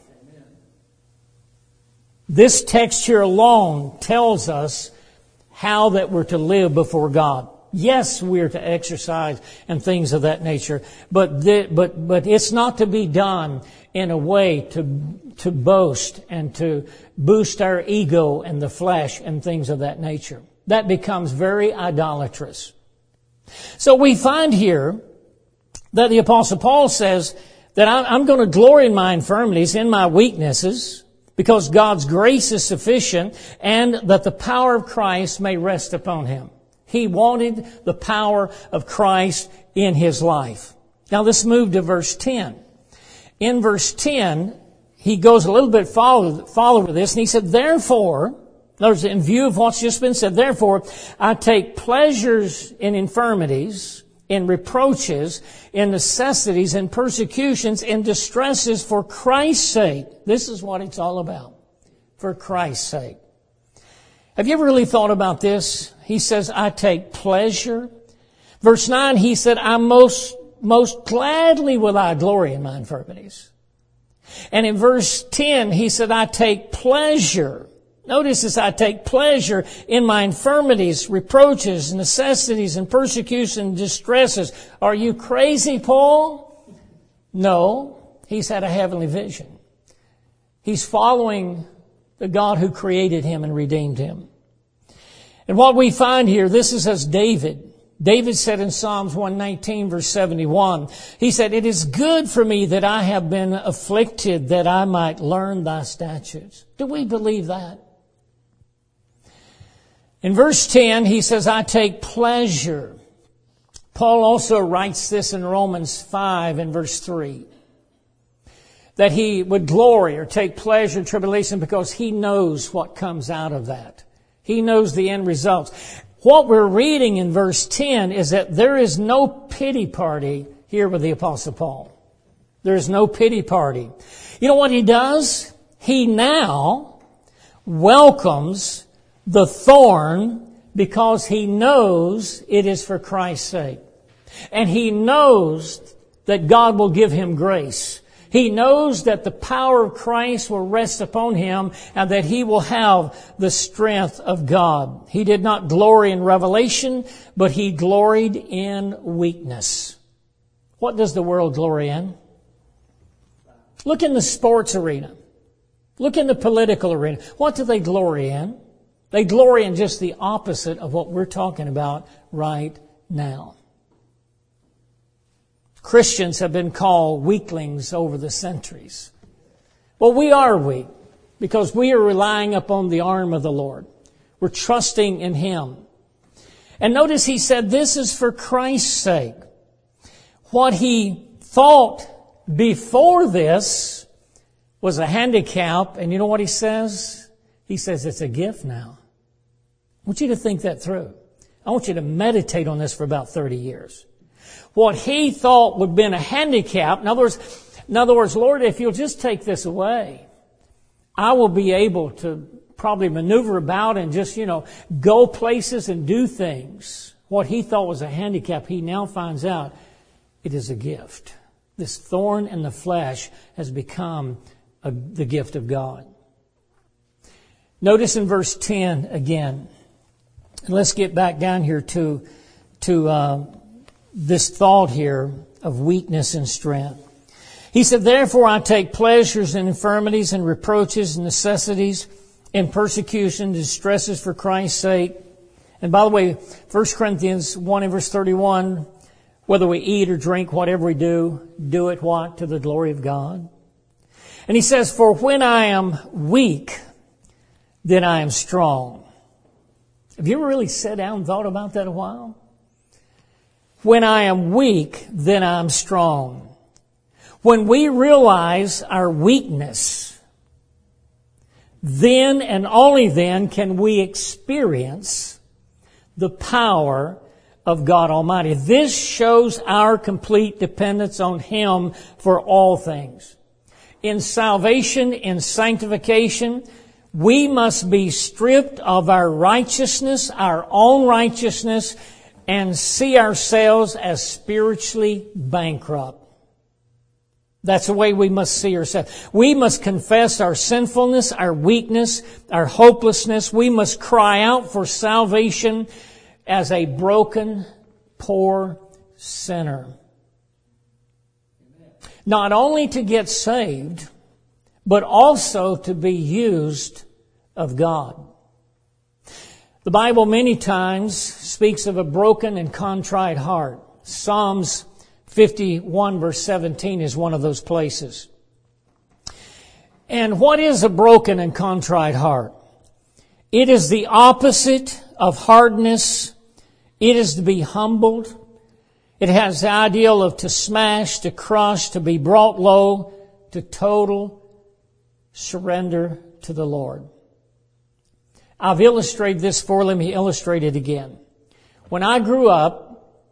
This text here alone tells us how that we're to live before God. Yes, we're to exercise and things of that nature, but the, but but it's not to be done in a way to to boast and to boost our ego and the flesh and things of that nature. That becomes very idolatrous. So we find here that the Apostle Paul says that I'm going to glory in my infirmities, in my weaknesses, because God's grace is sufficient, and that the power of Christ may rest upon him. He wanted the power of Christ in his life. Now let's move to verse ten. In verse ten, he goes a little bit follow, follow with this, and he said, therefore, notice in view of what's just been said, therefore, I take pleasures in infirmities, in reproaches, in necessities, in persecutions, in distresses for Christ's sake. This is what it's all about. For Christ's sake. Have you ever really thought about this? He says, I take pleasure. Verse nine, he said, I most, most gladly will I glory in my infirmities. And in verse ten, he said, I take pleasure. Notice this, I take pleasure in my infirmities, reproaches, necessities, and persecution, and distresses. Are you crazy, Paul? No. He's had a heavenly vision. He's following the God who created him and redeemed him. And what we find here, this is as David. David said in Psalms one nineteen, verse seventy-one, he said, it is good for me that I have been afflicted, that I might learn thy statutes. Do we believe that? In verse ten, he says, I take pleasure. Paul also writes this in Romans five and verse three. That he would glory or take pleasure in tribulation because he knows what comes out of that. He knows the end results. What we're reading in verse ten is that there is no pity party here with the Apostle Paul. There is no pity party. You know what he does? He now welcomes the thorn because he knows it is for Christ's sake. And he knows that God will give him grace. He knows that the power of Christ will rest upon him and that he will have the strength of God. He did not glory in revelation, but he gloried in weakness. What does the world glory in? Look in the sports arena. Look in the political arena. What do they glory in? They glory in just the opposite of what we're talking about right now. Christians have been called weaklings over the centuries. Well, we are weak because we are relying upon the arm of the Lord. We're trusting in him. And notice he said this is for Christ's sake. What he thought before this was a handicap, and you know what he says? He says it's a gift now. I want you to think that through. I want you to meditate on this for about thirty years. What he thought would have been a handicap, in other words, in other words, Lord, if you'll just take this away, I will be able to probably maneuver about and just, you know, go places and do things. What he thought was a handicap, he now finds out it is a gift. This thorn in the flesh has become a, the gift of God. Notice in verse ten again. And let's get back down here to, to uh, this thought here of weakness and strength. He said, therefore I take pleasures in infirmities and reproaches and necessities, in persecution, distresses for Christ's sake. And by the way, First Corinthians one and verse thirty-one, whether we eat or drink, whatever we do, do it what? To the glory of God. And he says, for when I am weak, then I am strong. Have you ever really sat down and thought about that a while? When I am weak, then I'm strong. When we realize our weakness, then and only then can we experience the power of God Almighty. This shows our complete dependence on Him for all things. In salvation, in sanctification, we must be stripped of our righteousness, our own righteousness, and see ourselves as spiritually bankrupt. That's the way we must see ourselves. We must confess our sinfulness, our weakness, our hopelessness. We must cry out for salvation as a broken, poor sinner. Not only to get saved, but also to be used of God. The Bible many times speaks of a broken and contrite heart. Psalms fifty-one verse seventeen is one of those places. And what is a broken and contrite heart? It is the opposite of hardness. It is to be humbled. It has the ideal of to smash, to crush, to be brought low, to total surrender to the Lord. I've illustrated this for, let me illustrate it again. When I grew up,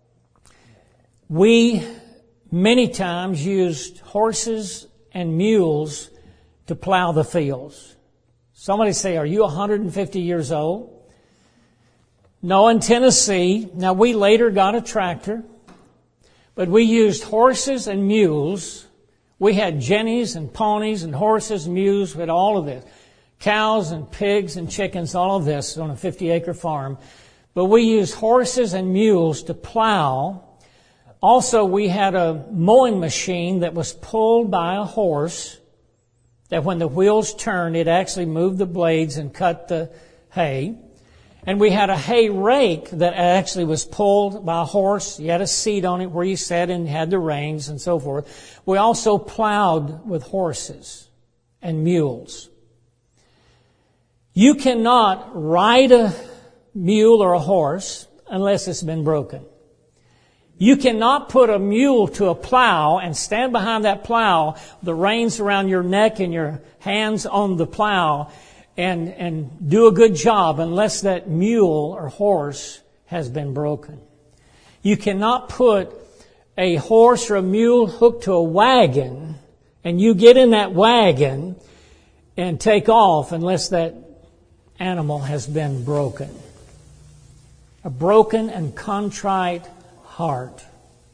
we many times used horses and mules to plow the fields. Somebody say, are you one hundred fifty years old? No, in Tennessee. Now, we later got a tractor, but we used horses and mules. We had jennies and ponies and horses and mules. We had all of this. Cows and pigs and chickens, all of this on a fifty-acre farm. But we used horses and mules to plow. Also, we had a mowing machine that was pulled by a horse, that when the wheels turned, it actually moved the blades and cut the hay. And we had a hay rake that actually was pulled by a horse. You had a seat on it where you sat and had the reins and so forth. We also plowed with horses and mules. You cannot ride a mule or a horse unless it's been broken. You cannot put a mule to a plow and stand behind that plow, the reins around your neck and your hands on the plow, and, and do a good job unless that mule or horse has been broken. You cannot put a horse or a mule hooked to a wagon and you get in that wagon and take off unless that animal has been broken. A broken and contrite heart.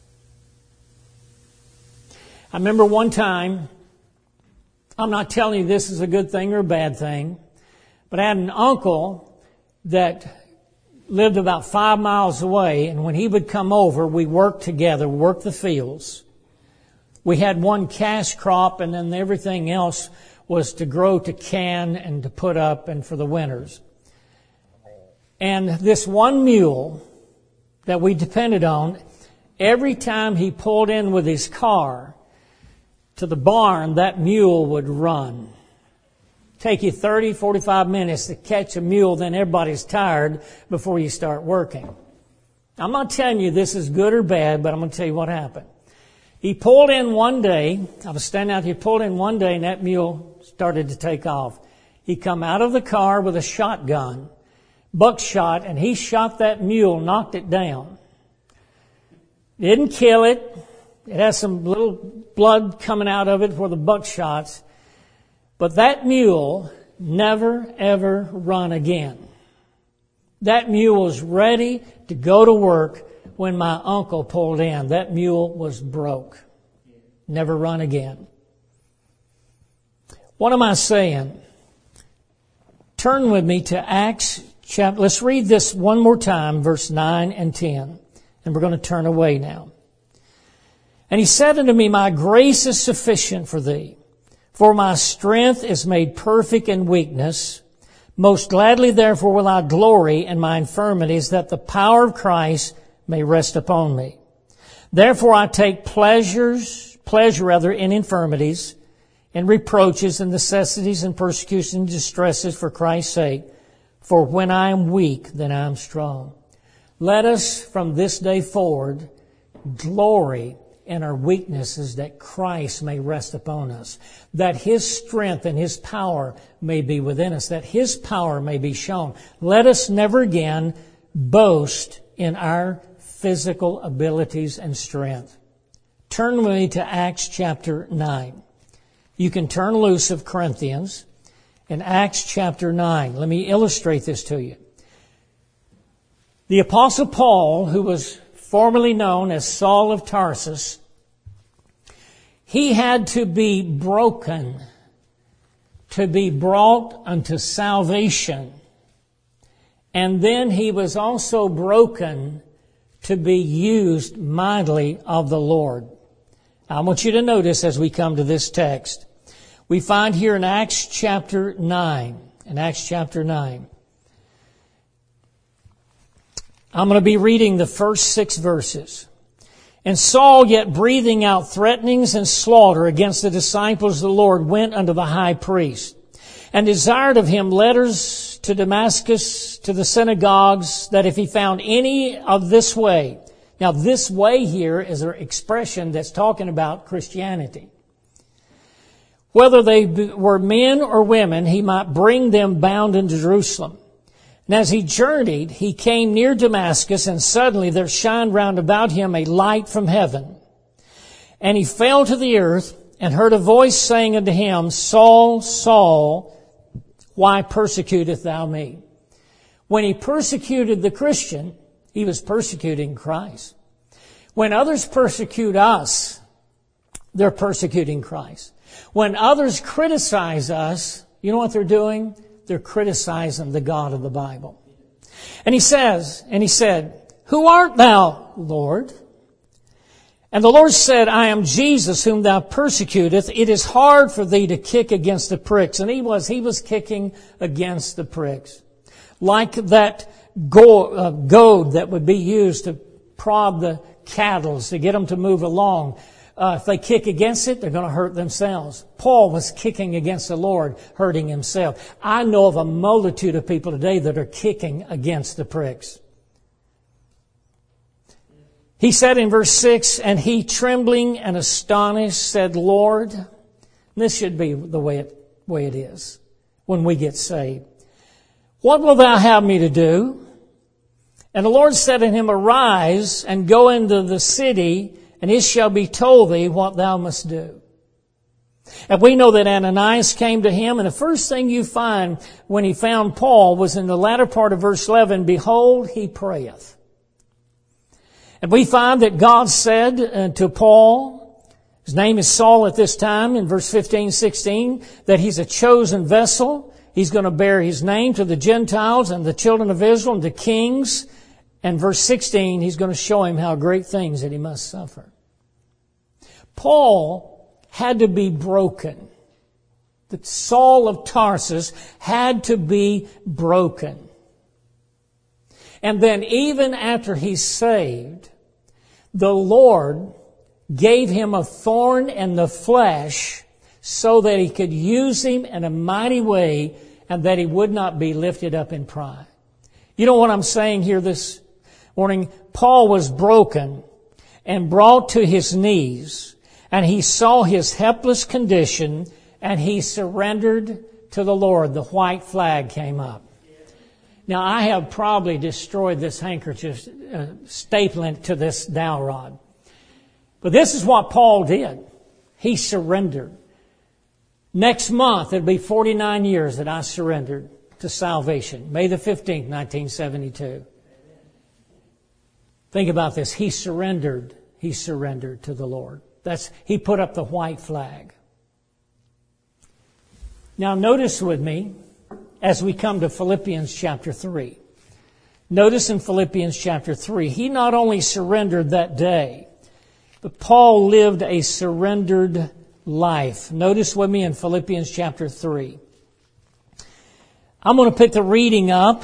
I remember one time, I'm not telling you this is a good thing or a bad thing, but I had an uncle that lived about five miles away, and when he would come over, we worked together, worked the fields. We had one cash crop, and then everything else was to grow to can and to put up and for the winters. And this one mule that we depended on, every time he pulled in with his car to the barn, that mule would run. Take you thirty, forty-five minutes to catch a mule, then everybody's tired before you start working. I'm not telling you this is good or bad, but I'm going to tell you what happened. He pulled in one day, I was standing out here, he pulled in one day and that mule started to take off. He come out of the car with a shotgun, buckshot, and he shot that mule, knocked it down. Didn't kill it. It has some little blood coming out of it for the buckshots. But that mule never, ever run again. That mule was ready to go to work when my uncle pulled in. That mule was broke. Never run again. What am I saying? Turn with me to Acts chapter. Let's read this one more time, verse nine and ten. And we're going to turn away now. And he said unto me, My grace is sufficient for thee, for my strength is made perfect in weakness. Most gladly therefore will I glory in my infirmities, that the power of Christ may rest upon me. Therefore I take pleasures, pleasure rather in infirmities, in reproaches and necessities and persecutions and distresses for Christ's sake. For when I am weak, then I am strong. Let us from this day forward glory in our weaknesses, that Christ may rest upon us, that His strength and His power may be within us, that His power may be shown. Let us never again boast in our physical abilities and strength. Turn with me to Acts chapter nine. You can turn loose of Corinthians in Acts chapter nine. Let me illustrate this to you. The Apostle Paul, who was formerly known as Saul of Tarsus, he had to be broken to be brought unto salvation. And then he was also broken to be used mightily of the Lord. I want you to notice as we come to this text, we find here in Acts chapter nine, in Acts chapter nine, I'm going to be reading the first six verses. And Saul, yet breathing out threatenings and slaughter against the disciples of the Lord, went unto the high priest, and desired of him letters to Damascus, to the synagogues, that if he found any of this way. Now, this way here is an expression that's talking about Christianity. Whether they were men or women, he might bring them bound into Jerusalem. And as he journeyed, he came near Damascus, and suddenly there shined round about him a light from heaven. And he fell to the earth, and heard a voice saying unto him, Saul, Saul, why persecutest thou me? When he persecuted the Christian, he was persecuting Christ. When others persecute us, they're persecuting Christ. When others criticize us, you know what they're doing? They're criticizing the God of the Bible. And he says, and he said, Who art thou, Lord? And the Lord said, I am Jesus whom thou persecutest. It is hard for thee to kick against the pricks. And he was, he was kicking against the pricks. Like that go, uh, goad that would be used to prod the cattle to get them to move along. Uh, if they kick against it, they're going to hurt themselves. Paul was kicking against the Lord, hurting himself. I know of a multitude of people today that are kicking against the pricks. He said in verse six, And he, trembling and astonished, said, Lord, and this should be the way it, way it is when we get saved. What wilt thou have me to do? And the Lord said unto him, Arise and go into the city, and it shall be told thee what thou must do. And we know that Ananias came to him, and the first thing you find when he found Paul was in the latter part of verse eleven, Behold, he prayeth. And we find that God said uh, to Paul, his name is Saul at this time, in verse fifteen, sixteen, that he's a chosen vessel. He's going to bear his name to the Gentiles and the children of Israel and the kings. And verse sixteen, he's going to show him how great things that he must suffer. Paul had to be broken. The Saul of Tarsus had to be broken. And then even after he's saved, the Lord gave him a thorn in the flesh so that he could use him in a mighty way and that he would not be lifted up in pride. You know what I'm saying here this morning? Paul was broken and brought to his knees, and he saw his helpless condition, and he surrendered to the Lord. The white flag came up. Now, I have probably destroyed this handkerchief, uh, stapling it to this dowel rod. But this is what Paul did. He surrendered. Next month, it'll be forty-nine years that I surrendered to salvation. May the fifteenth, nineteen seventy-two. Think about this. He surrendered. He surrendered to the Lord. That's, he put up the white flag. Now, notice with me, as we come to Philippians chapter three. Notice in Philippians chapter three, he not only surrendered that day, but Paul lived a surrendered life. Notice with me in Philippians chapter three. I'm going to pick the reading up.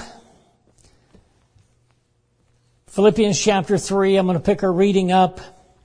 Philippians chapter three, I'm going to pick our reading up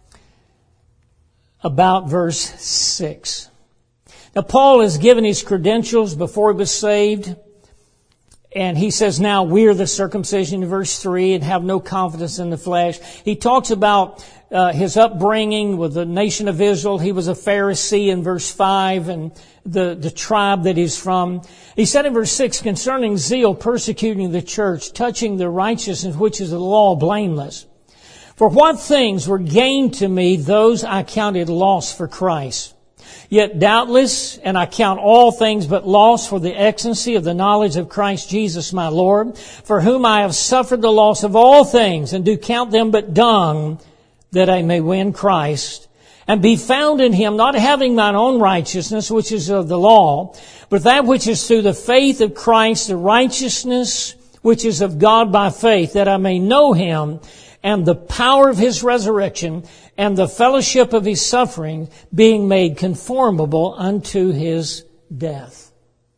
about verse six. Now, Paul has given his credentials before he was saved. And he says, now we're the circumcision in verse three and have no confidence in the flesh. He talks about uh, his upbringing with the nation of Israel. He was a Pharisee in verse five and the, the tribe that he's from. He said in verse six, concerning zeal persecuting the church, touching the righteousness which is the law blameless. For what things were gained to me, those I counted loss for Christ. Yet doubtless, and I count all things but loss for the excellency of the knowledge of Christ Jesus my Lord, for whom I have suffered the loss of all things, and do count them but dung, that I may win Christ, and be found in Him, not having mine own righteousness, which is of the law, but that which is through the faith of Christ, the righteousness which is of God by faith, that I may know Him, and the power of His resurrection, and the fellowship of His suffering, being made conformable unto His death.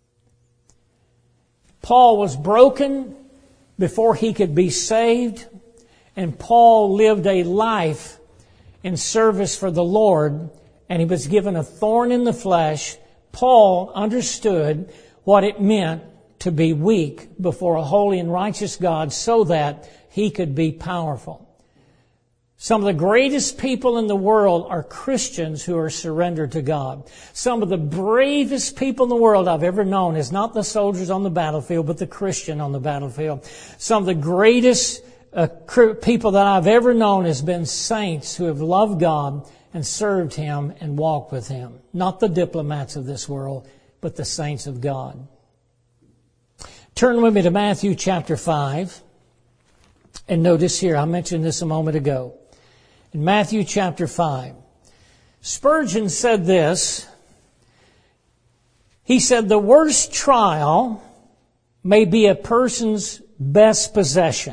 Paul was broken before he could be saved, and Paul lived a life in service for the Lord, and he was given a thorn in the flesh. Paul understood what it meant to be weak before a holy and righteous God so that he could be powerful. Some of the greatest people in the world are Christians who are surrendered to God. Some of the bravest people in the world I've ever known is not the soldiers on the battlefield, but the Christian on the battlefield. Some of the greatest uh, people that I've ever known has been saints who have loved God and served Him and walked with Him. Not the diplomats of this world, but the saints of God. Turn with me to Matthew chapter five. And notice here, I mentioned this a moment ago. In Matthew chapter five, Spurgeon said this. He said, the worst trial may be a person's best possession.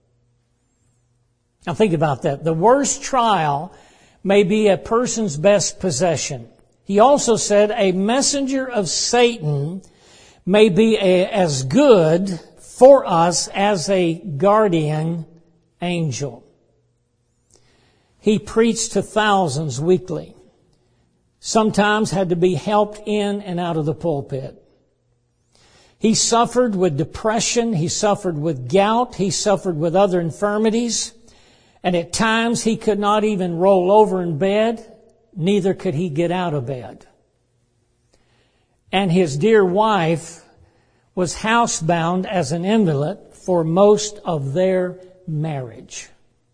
Now think about that. The worst trial may be a person's best possession. He also said, a messenger of Satan may be a, as good for us as a guardian angel. He preached to thousands weekly. Sometimes had to be helped in and out of the pulpit. He suffered with depression. He suffered with gout. He suffered with other infirmities. And at times he could not even roll over in bed. Neither could he get out of bed. And his dear wife was housebound as an invalid for most of their marriage.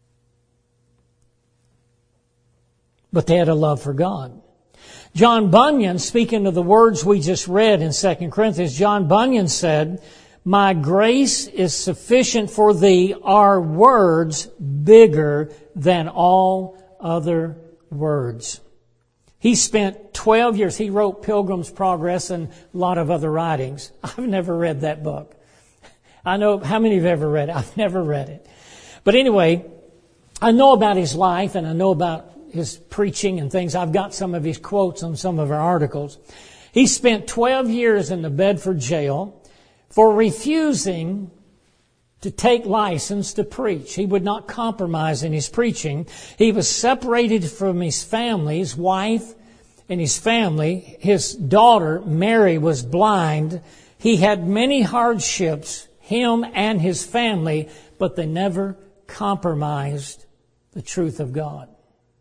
But they had a love for God. John Bunyan, speaking of the words we just read in Second Corinthians, John Bunyan said, my grace is sufficient for thee are words bigger than all other words. He spent twelve years. He wrote Pilgrim's Progress and a lot of other writings. I've never read that book. I know, how many have ever read it? I've never read it. But anyway, I know about his life and I know about his preaching and things. I've got some of his quotes on some of our articles. He spent twelve years in the Bedford jail for refusing to take license to preach. He would not compromise in his preaching. He was separated from his family, his wife and his family. His daughter, Mary, was blind. He had many hardships, him and his family, but they never compromised the truth of God.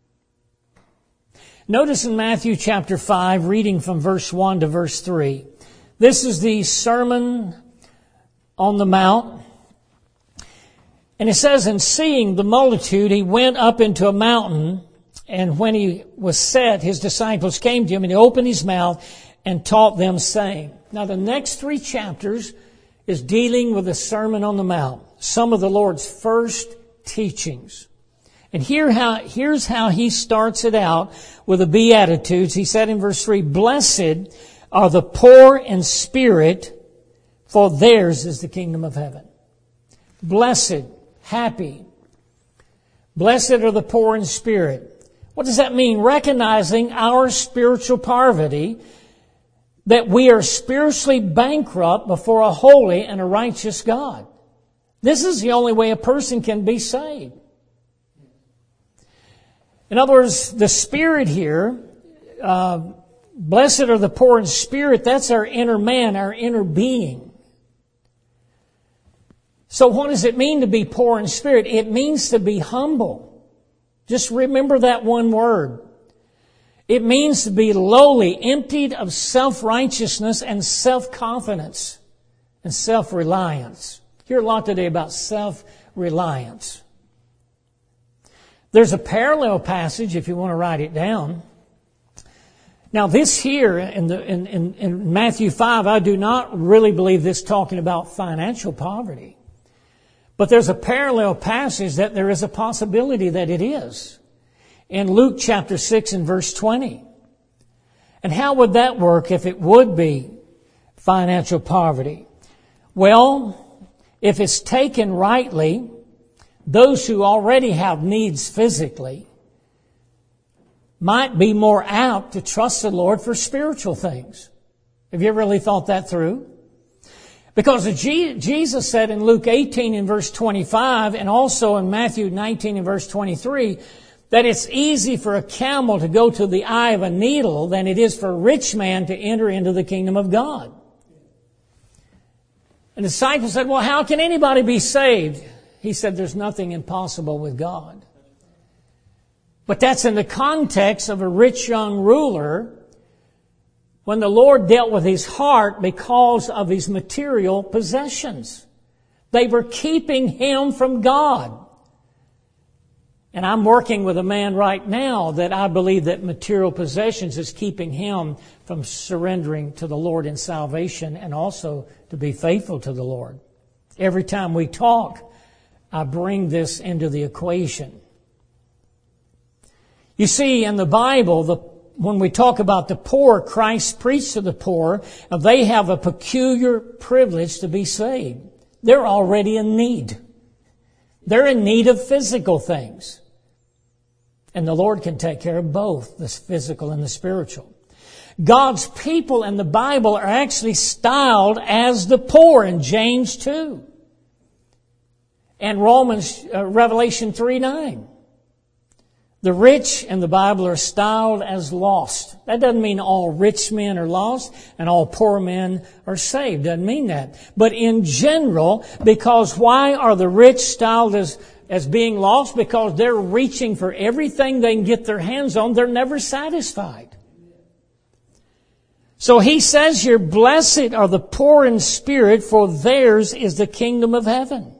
Notice in Matthew chapter five, reading from verse one to verse three. This is the Sermon on the Mount. And it says, and seeing the multitude, he went up into a mountain. And when he was set, his disciples came to him and he opened his mouth and taught them, saying. Now the next three chapters is dealing with the Sermon on the Mount. Some of the Lord's first teachings. And here how, here's how he starts it out with the Beatitudes. He said in verse three, blessed are the poor in spirit, for theirs is the kingdom of heaven. blessed, happy. Blessed are the poor in spirit. What does that mean? Recognizing our spiritual poverty, that we are spiritually bankrupt before a holy and a righteous God. This is the only way a person can be saved. In other words, the Spirit here, uh, blessed are the poor in spirit, that's our inner man, our inner being. So what does it mean to be poor in spirit? It means to be humble. Just remember that one word. It means to be lowly, emptied of self-righteousness and self-confidence and self-reliance. Hear a lot today about self-reliance. There's a parallel passage if you want to write it down. Now this here in, the, in, in, in Matthew five, I do not really believe this talking about financial poverty. But there's a parallel passage that there is a possibility that it is. In Luke chapter six and verse twenty. And how would that work if it would be financial poverty? Well, if it's taken rightly, those who already have needs physically might be more apt to trust the Lord for spiritual things. Have you ever really thought that through? Because Jesus said in Luke eighteen and verse twenty-five and also in Matthew nineteen and verse twenty-three that it's easy for a camel to go to the eye of a needle than it is for a rich man to enter into the kingdom of God. And the disciples said, well, how can anybody be saved? He said, there's nothing impossible with God. But that's in the context of a rich young ruler when the Lord dealt with his heart because of his material possessions. They were keeping him from God. And I'm working with a man right now that I believe that material possessions is keeping him from surrendering to the Lord in salvation and also to be faithful to the Lord. Every time we talk, I bring this into the equation. You see, in the Bible, the, when we talk about the poor, Christ preached to the poor, and they have a peculiar privilege to be saved. They're already in need. They're in need of physical things. And the Lord can take care of both, the physical and the spiritual. God's people in the Bible are actually styled as the poor in James two. And Romans, uh, Revelation three nine. The rich in the Bible are styled as lost. That doesn't mean all rich men are lost and all poor men are saved. Doesn't mean that. But in general, because why are the rich styled as, as being lost? Because they're reaching for everything they can get their hands on. They're never satisfied. So he says here, blessed are the poor in spirit, for theirs is the kingdom of heaven.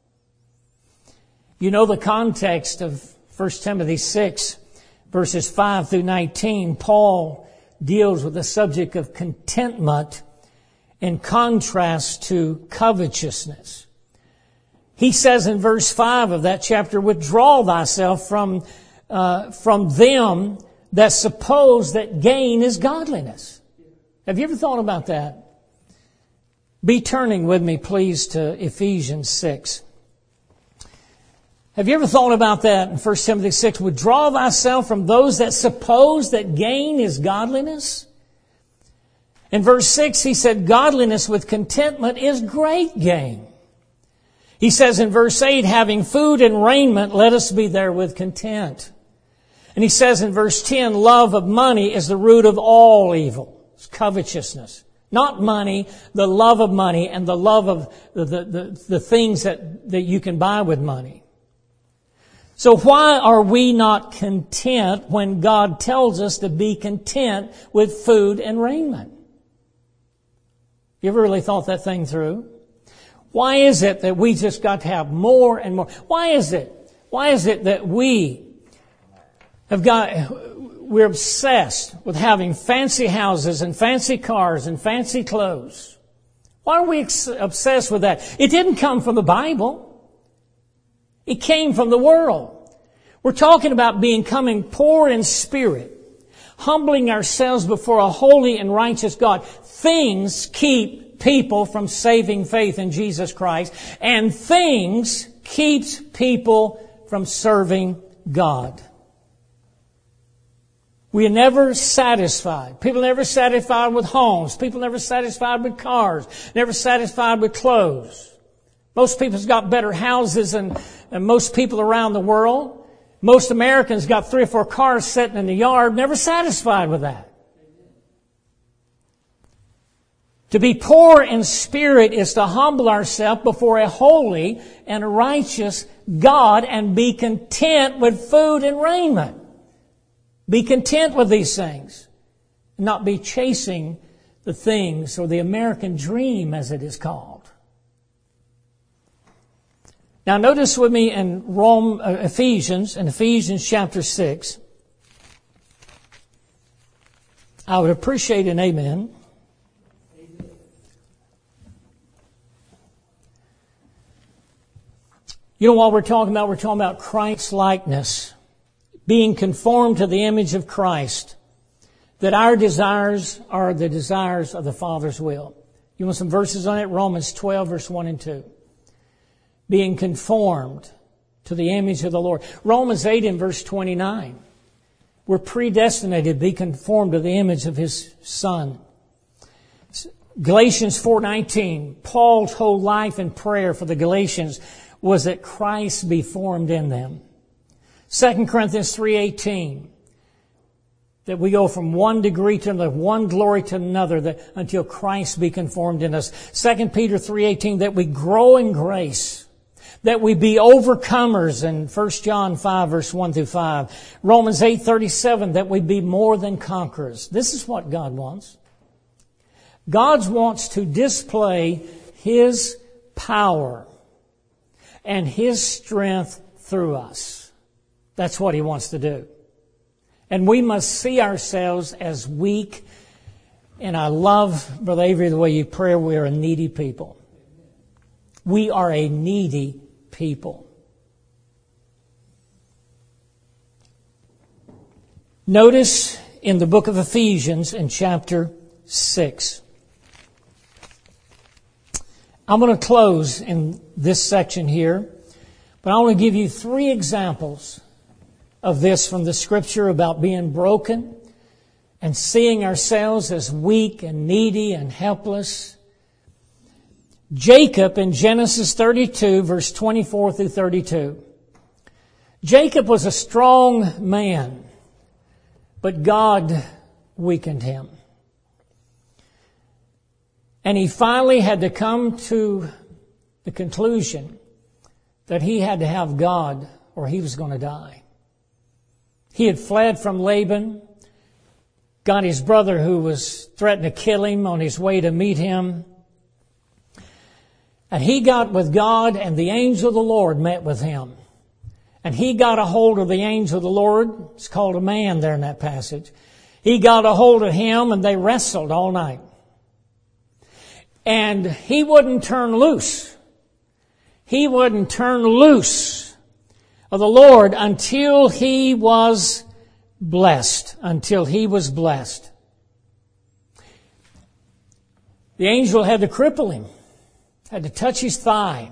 You know the context of First Timothy six, verses five through nineteen. Paul deals with the subject of contentment in contrast to covetousness. He says in verse five of that chapter, withdraw thyself from, uh, from them that suppose that gain is godliness. Have you ever thought about that? Be turning with me, please, to Ephesians six. Have you ever thought about that in First Timothy six? Withdraw thyself from those that suppose that gain is godliness. In verse six, he said, godliness with contentment is great gain. He says in verse eight, having food and raiment, let us be therewith content. And he says in verse ten, love of money is the root of all evil. It's covetousness. Not money, the love of money and the love of the, the, the, the things that, that you can buy with money. So why are we not content when God tells us to be content with food and raiment? You ever really thought that thing through? Why is it that we just got to have more and more? Why is it? Why is it that we have got, we're obsessed with having fancy houses and fancy cars and fancy clothes? Why are we ex- obsessed with that? It didn't come from the Bible. It came from the world. We're talking about becoming poor in spirit, humbling ourselves before a holy and righteous God. Things keep people from saving faith in Jesus Christ. And things keeps people from serving God. We are never satisfied. People are never satisfied with homes. People are never satisfied with cars. Never satisfied with clothes. Most people's got better houses than, than most people around the world. Most Americans got three or four cars sitting in the yard. Never satisfied with that. To be poor in spirit is to humble ourselves before a holy and a righteous God and be content with food and raiment. Be content with these things. Not be chasing the things or the American dream as it is called. Now notice with me in Rome, uh, Ephesians, in Ephesians chapter six. I would appreciate an amen. You know what we're talking about? We're talking about Christ's likeness. Being conformed to the image of Christ. That our desires are the desires of the Father's will. You want some verses on it? Romans twelve, verse one and two. Being conformed to the image of the Lord. Romans eight and verse twenty-nine. We're predestinated to be conformed to the image of His Son. Galatians four nineteen. Paul's whole life and prayer for the Galatians was that Christ be formed in them. Second Corinthians three eighteen. That we go from one degree to another, one glory to another, that until Christ be conformed in us. Second Peter three eighteen. That we grow in grace. That we be overcomers in First John five verse one through five. Romans eight thirty-seven. That we be more than conquerors. This is what God wants. God wants to display His power and His strength through us. That's what He wants to do. And we must see ourselves as weak. And I love, Brother Avery, the way you pray. We are a needy people. We are a needy people. Notice in the book of Ephesians in chapter six. I'm going to close in this section here. But I want to give you three examples of this from the Scripture about being broken and seeing ourselves as weak and needy and helpless. Jacob in Genesis thirty-two, verse twenty-four through thirty-two. Jacob was a strong man, but God weakened him. And he finally had to come to the conclusion that he had to have God or he was going to die. He had fled from Laban, got his brother who was threatening to kill him on his way to meet him. And he got with God, and the angel of the Lord met with him. And he got a hold of the angel of the Lord. It's called a man there in that passage. He got a hold of him, and they wrestled all night. And he wouldn't turn loose. He wouldn't turn loose of the Lord until he was blessed. Until he was blessed. The angel had to cripple him. Had to touch his thigh.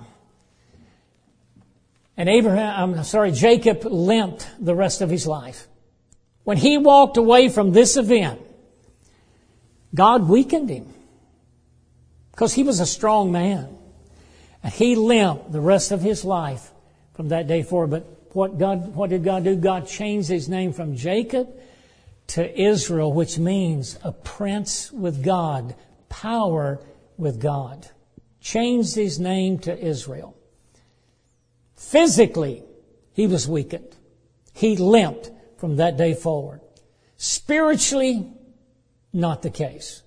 And Abraham, I'm sorry, Jacob limped the rest of his life. When he walked away from this event, God weakened him. Because he was a strong man. And he limped the rest of his life from that day forward. But what God, what did God do? God changed his name from Jacob to Israel, which means a prince with God, power with God. Changed his name to Israel. Physically, he was weakened. He limped from that day forward. Spiritually, not the case.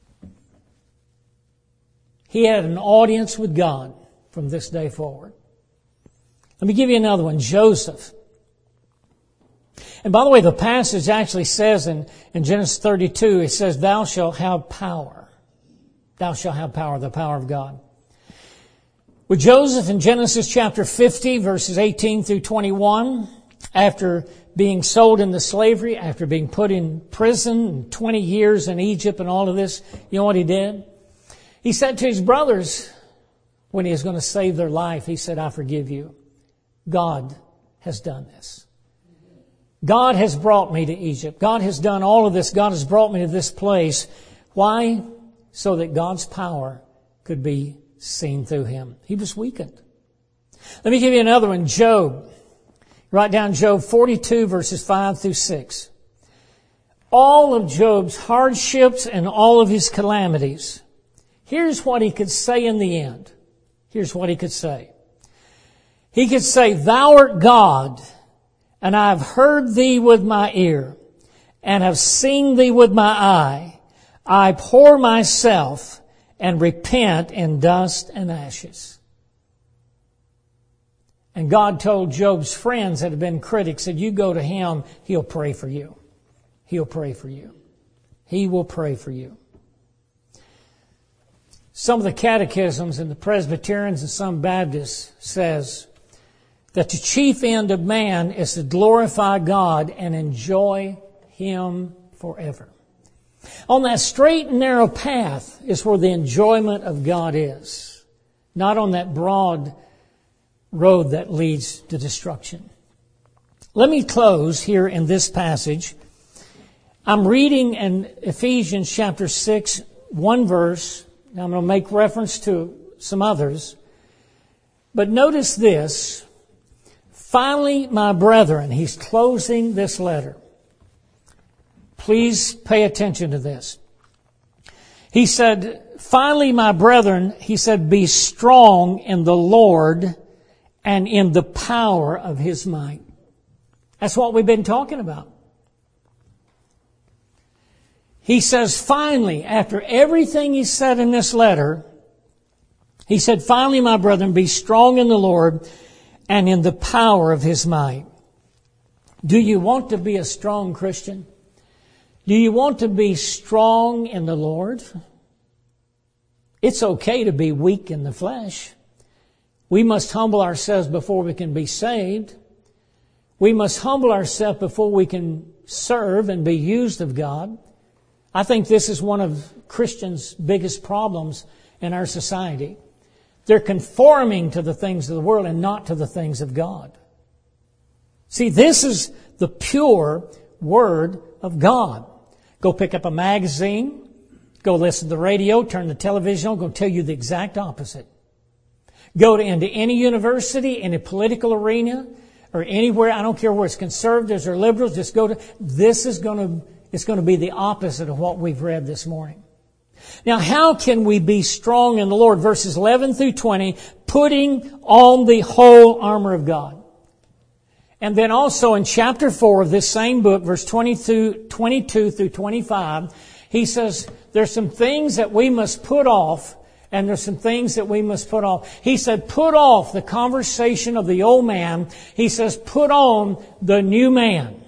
He had an audience with God from this day forward. Let me give you another one, Joseph. And by the way, the passage actually says in, in Genesis thirty-two, it says, thou shalt have power. Thou shalt have power, the power of God. With Joseph in Genesis chapter fifty, verses eighteen through twenty-one, after being sold into slavery, after being put in prison, twenty years in Egypt and all of this, you know what he did? He said to his brothers, when he was going to save their life, he said, I forgive you. God has done this. God has brought me to Egypt. God has done all of this. God has brought me to this place. Why? So that God's power could be seen through him. He was weakened. Let me give you another one. Job. Write down Job forty-two, verses five through six. All of Job's hardships and all of his calamities. Here's what he could say in the end. Here's what he could say. He could say, Thou art God, and I have heard thee with my ear, and have seen thee with my eye. I abhor myself and repent in dust and ashes. And God told Job's friends that had been critics, said, you go to him, he'll pray for you. He'll pray for you. He will pray for you. Some of the catechisms in the Presbyterians and some Baptists says that the chief end of man is to glorify God and enjoy him forever. On that straight and narrow path is where the enjoyment of God is, not on that broad road that leads to destruction. Let me close here in this passage. I'm reading in Ephesians chapter six, one verse. Now I'm going to make reference to some others. But notice this. Finally, my brethren, he's closing this letter. Please pay attention to this. He said, finally, my brethren, he said, be strong in the Lord and in the power of his might. That's what we've been talking about. He says, finally, after everything he said in this letter, he said, finally, my brethren, be strong in the Lord and in the power of his might. Do you want to be a strong Christian? Do you want to be strong in the Lord? It's okay to be weak in the flesh. We must humble ourselves before we can be saved. We must humble ourselves before we can serve and be used of God. I think this is one of Christians' biggest problems in our society. They're conforming to the things of the world and not to the things of God. See, this is the pure Word of God. Go pick up a magazine, go listen to the radio, turn the television on, go tell you the exact opposite. Go to into any university, any political arena, or anywhere, I don't care where it's conservatives or liberals, just go to, this is going to, it's going to be the opposite of what we've read this morning. Now, how can we be strong in the Lord? Verses eleven through twenty, putting on the whole armor of God. And then also in chapter four of this same book, verse twenty-two, twenty-two through twenty-five, he says there's some things that we must put off, and there's some things that we must put off. He said, put off the conversation of the old man. He says, put on the new man.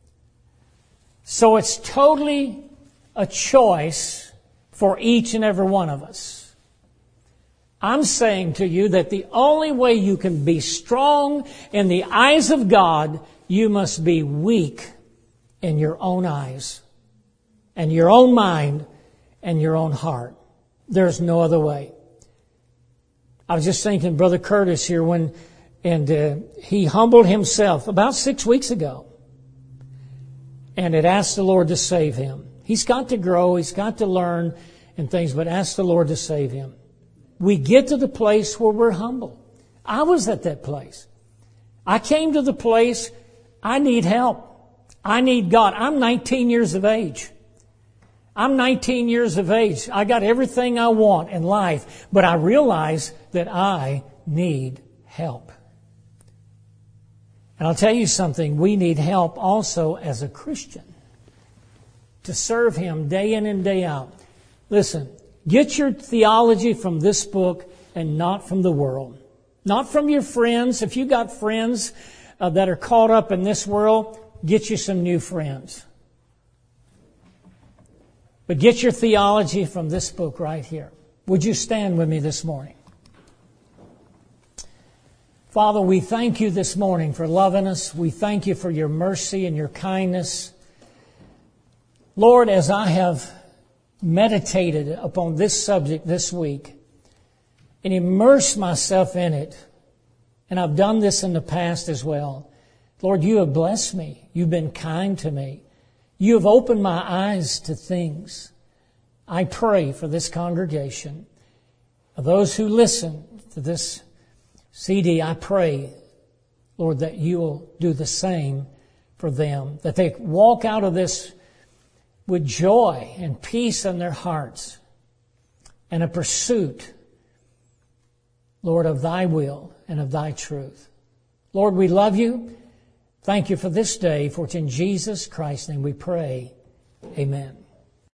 So it's totally a choice for each and every one of us. I'm saying to you that the only way you can be strong in the eyes of God, you must be weak in your own eyes and your own mind and your own heart. There's no other way. I was just thinking, Brother Curtis here, when and uh, he humbled himself about six weeks ago and had asked the Lord to save him. He's got to grow, he's got to learn and things, but ask the Lord to save him. We get to the place where we're humble. I was at that place. I came to the place, I need help. I need God. I'm nineteen years of age. I'm nineteen years of age. I got everything I want in life, but I realize that I need help. And I'll tell you something, we need help also as a Christian to serve Him day in and day out. Listen, get your theology from this book and not from the world. Not from your friends. If you got friends uh, that are caught up in this world, get you some new friends. But get your theology from this book right here. Would you stand with me this morning? Father, we thank you this morning for loving us. We thank you for your mercy and your kindness. Lord, as I have meditated upon this subject this week and immersed myself in it, and I've done this in the past as well, Lord, you have blessed me. You've been kind to me. You have opened my eyes to things. I pray for this congregation, for those who listen to this C D. I pray, Lord, that you will do the same for them, that they walk out of this with joy and peace in their hearts and a pursuit, Lord, of thy will and of thy truth. Lord, we love you. Thank you for this day, for it's in Jesus Christ's name we pray. Amen.